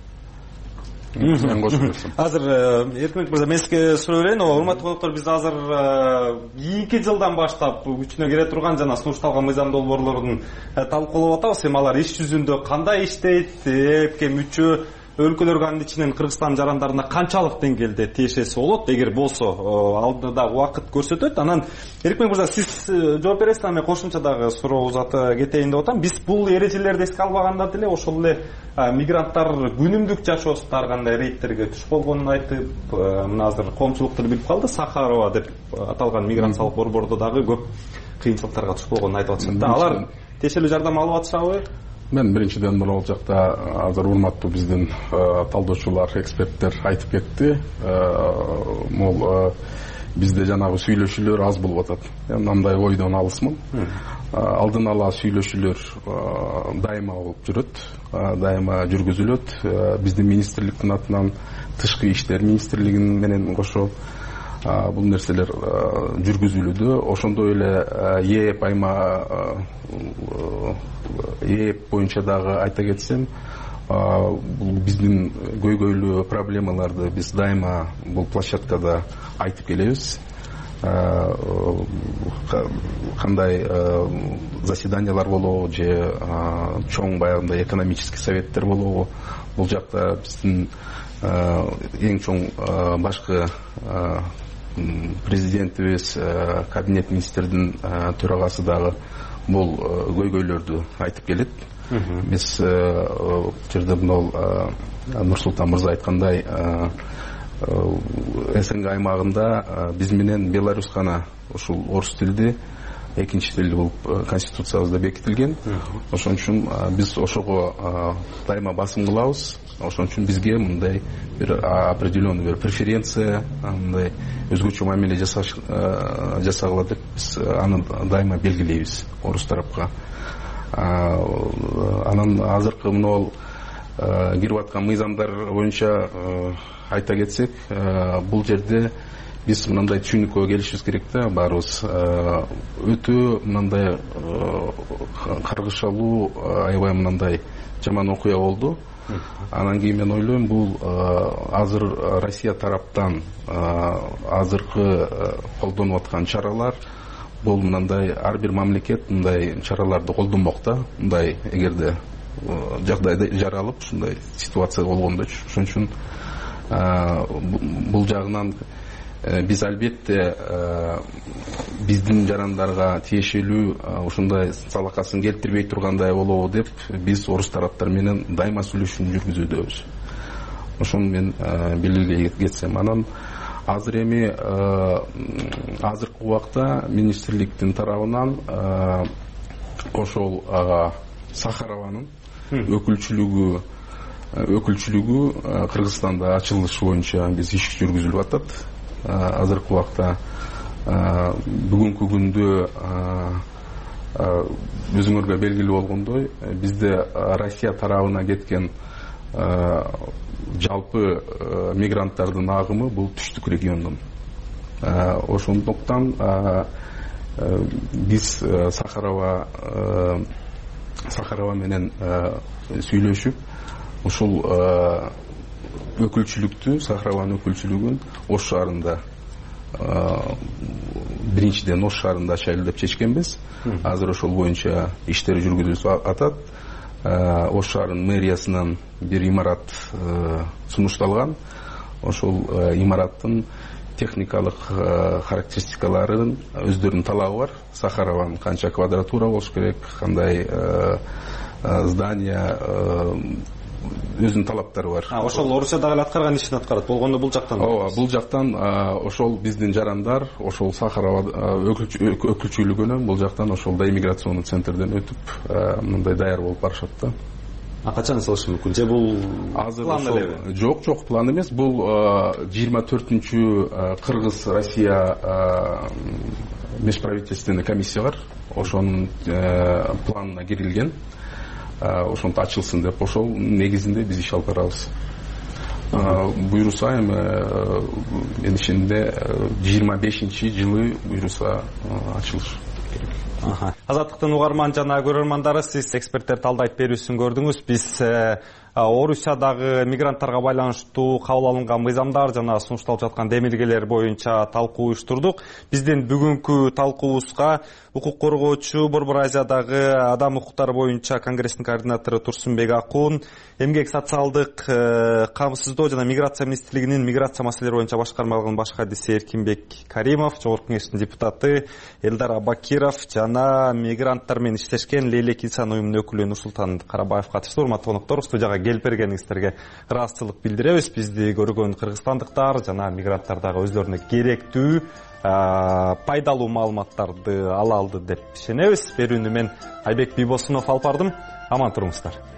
Азыр Эркинбек мырза, мен сизге суроо берейин. Урматтуу коноктор, биз азыр эки жылдан баштап күчүнө кире турган жана сунушталган мыйзам долбоорлорун талкуулап атабыз. Эми алар иш жүзүндө кандай иштейт, эпке мүчө өлкөлөргө анын ичинен Кыргызстан жарандарына канчалык деңгээлде тиешеси болот, эгер болсо алдыда убакыт көрсөтөт. Анан Эркинбек мырза, сиз жооп бересиз, аны кошумча дагы сурообузду кетейин деп атам. Биз бул эрежелерди эске албаганда деле ошол эле мигранттар күнүмдүк жашоосунда ар кандай рейдтерге туш болгонун айтып, мына азыр коомчулуктар билип калды, Сахарова деп аталган миграциялык борбордо дагы көп кыйынчылыктарга туш болгонун айтып атышат. Алар тиешелүү жардам алып атышабы? Мен биринчиден мына жакта азыр урматтуу биздин талдоочулар, эксперттер айтып кетти. Могул бизде жанагы сүйлөшүүлөр аз болуп атат. Мен мындай ойдон алысмын. Алдын ала сүйлөшүүлөр дайыма болуп жүрөт, дайыма жүргүзүлөт. Биздин министрликтин атынан тышкы иштер министрлигинин менен кошо бул нерселер жүргүзүлүүдө. Ошондой эле ЕЭП айма ЕЭП боюнча дагы айта кетсем, бул биздин көйгөйлүү проблемаларды биз дайыма бул площадкада айтып келебиз. Кандай заседаниялар болобу же чоң баягындай экономический советтер болобу, бул жакта биздин эң чоң башкы президентибиз, кабинет министрдин төрагасы дагы бул көйгөйлөрдү айтып келет. Биз жерде бул Нурсултан мырза айткандай С Н Г аймагында биз менен Беларусь гана ушул орус тилди экинчи тил болуп конституциябызда бекитилген. Ошон үчүн биз ошого дайыма басым кылабыз. Ошон үчүн бизге мындай бир определенный бир преференция, мындай өзгөчө мамиле жасагыла деп биз аны дайыма белгилейбиз орус тарапка. Анан азыркы мына кирип аткан мыйзамдар боюнча айта кетсек, бул жерде биз мындай түшүнүккө келишибиз керек да, баарыбыз өтө мындай каргышалуу, аябай мындай жаман окуя болду. Анан кийин мен ойлойм, бул азыр Россия тараптан азыркы колдонуп аткан чаралар, бул мындай ар бир мамлекет мындай чараларды колдонмок да. Мындай эгерде жагдайда жаралып, ушундай ситуация болгондо, ошон үчүн бул жагынан биз албетте биздин жарандарга тиешелүү ушундай салакасын келтирбей тургандай болобу деп биз орус тараптар менен дайыма сүйлөшүүнү жүргүзүүдөбүз. Ошону мен белгилей кетсем. Анан азыр эми азыркы убакта министрликтин тарабынан ошол Сахарованын өкүлчүлүгү өкүлчүлүгү Кыргызстанда ачылышы боюнча биз иш жүргүзүлүп атат. Азыркы убакта бүгүнкү күндө өзүңөргө белгилүү болгондой, бизде Россия тарабына кеткен жалпы мигранттардын агымы бул түштүк региондон. Ошондуктан биз Сахарова Сахарова менен сүйлөшүп, ушул өкүлчүлүктү, Сахарованын өкүлчүлүгүн Ош шаарында, биринчиден Ош шаарында ачайлы деп чечкенбиз. Азыр ошол боюнча иштер жүргүзүлүп атат. Ош шаарынын мэриясынан бир имарат сунушталган. Ошол имараттын техникалык характеристикаларын өздөрүнүн талабы бар. Сахарованын канча квадратура болуш керек, кандай здание, өзүнүн талаптары бар. Ошол орусча дагы аткарган ишин аткарат. Болгондо бул жактан. Ооба, бул жактан ошол биздин жарандар, ошол Сахарова өкүлчүлүгүнөн бул жактан ошол иммиграционный центрден өтүп, мындай даяр болуп барышат да. А качан ысылышы мүмкүн? Же бул азыр ошол жок, жок план эмес. Бул жыйырма төртүнчү Кыргыз Россия межправительственный комиссия бар. Ошонун планына кирилген. Ошонто ачылсын деп, ошол негизинде биз иш алып барабыз. Буйруса эми мен ишенде жыйырма бешинчи жылы буйруса ачылыш керек. Азаттыктын угарман жана көрөрмандары, сиз эксперттерди талдайт берүүсүн көрдүңүз. Биз Орусиядагы мигранттарга байланыштуу кабыл алынган мыйзамдар жана сунушталып жаткан демилгелер боюнча талкуу уюштурдук. Биздин бүгүнкү талкуубузга укук коргоочу, Борбор Азиядагы адам укуктары боюнча Конгресстин координатору Турсунбек Акун, эмгек социалдык камсыздоо жана миграция министрлигинин миграция маселелери боюнча башкармалыгынын баш кадиси Эркинбек Каримов, Жогорку Кеңештин депутаты Элдар Абакиров жана мигранттар менен иштешкен Лейлек Инсан уюмунун өкүлү Нурсултан Карабаев катышты. Урматтуу коноктор, студияга келип бергениңиздерге ыраазычылык билдиребиз. Бизди көргөн кыргызстандыктар жана мигранттар дагы өзлөрүнө керектүү пайдалуу маалыматтарды ала алды деп ишенебиз. Берүүнү мен Айбек Бийбосунов алып бардым. Аман туруңуздар.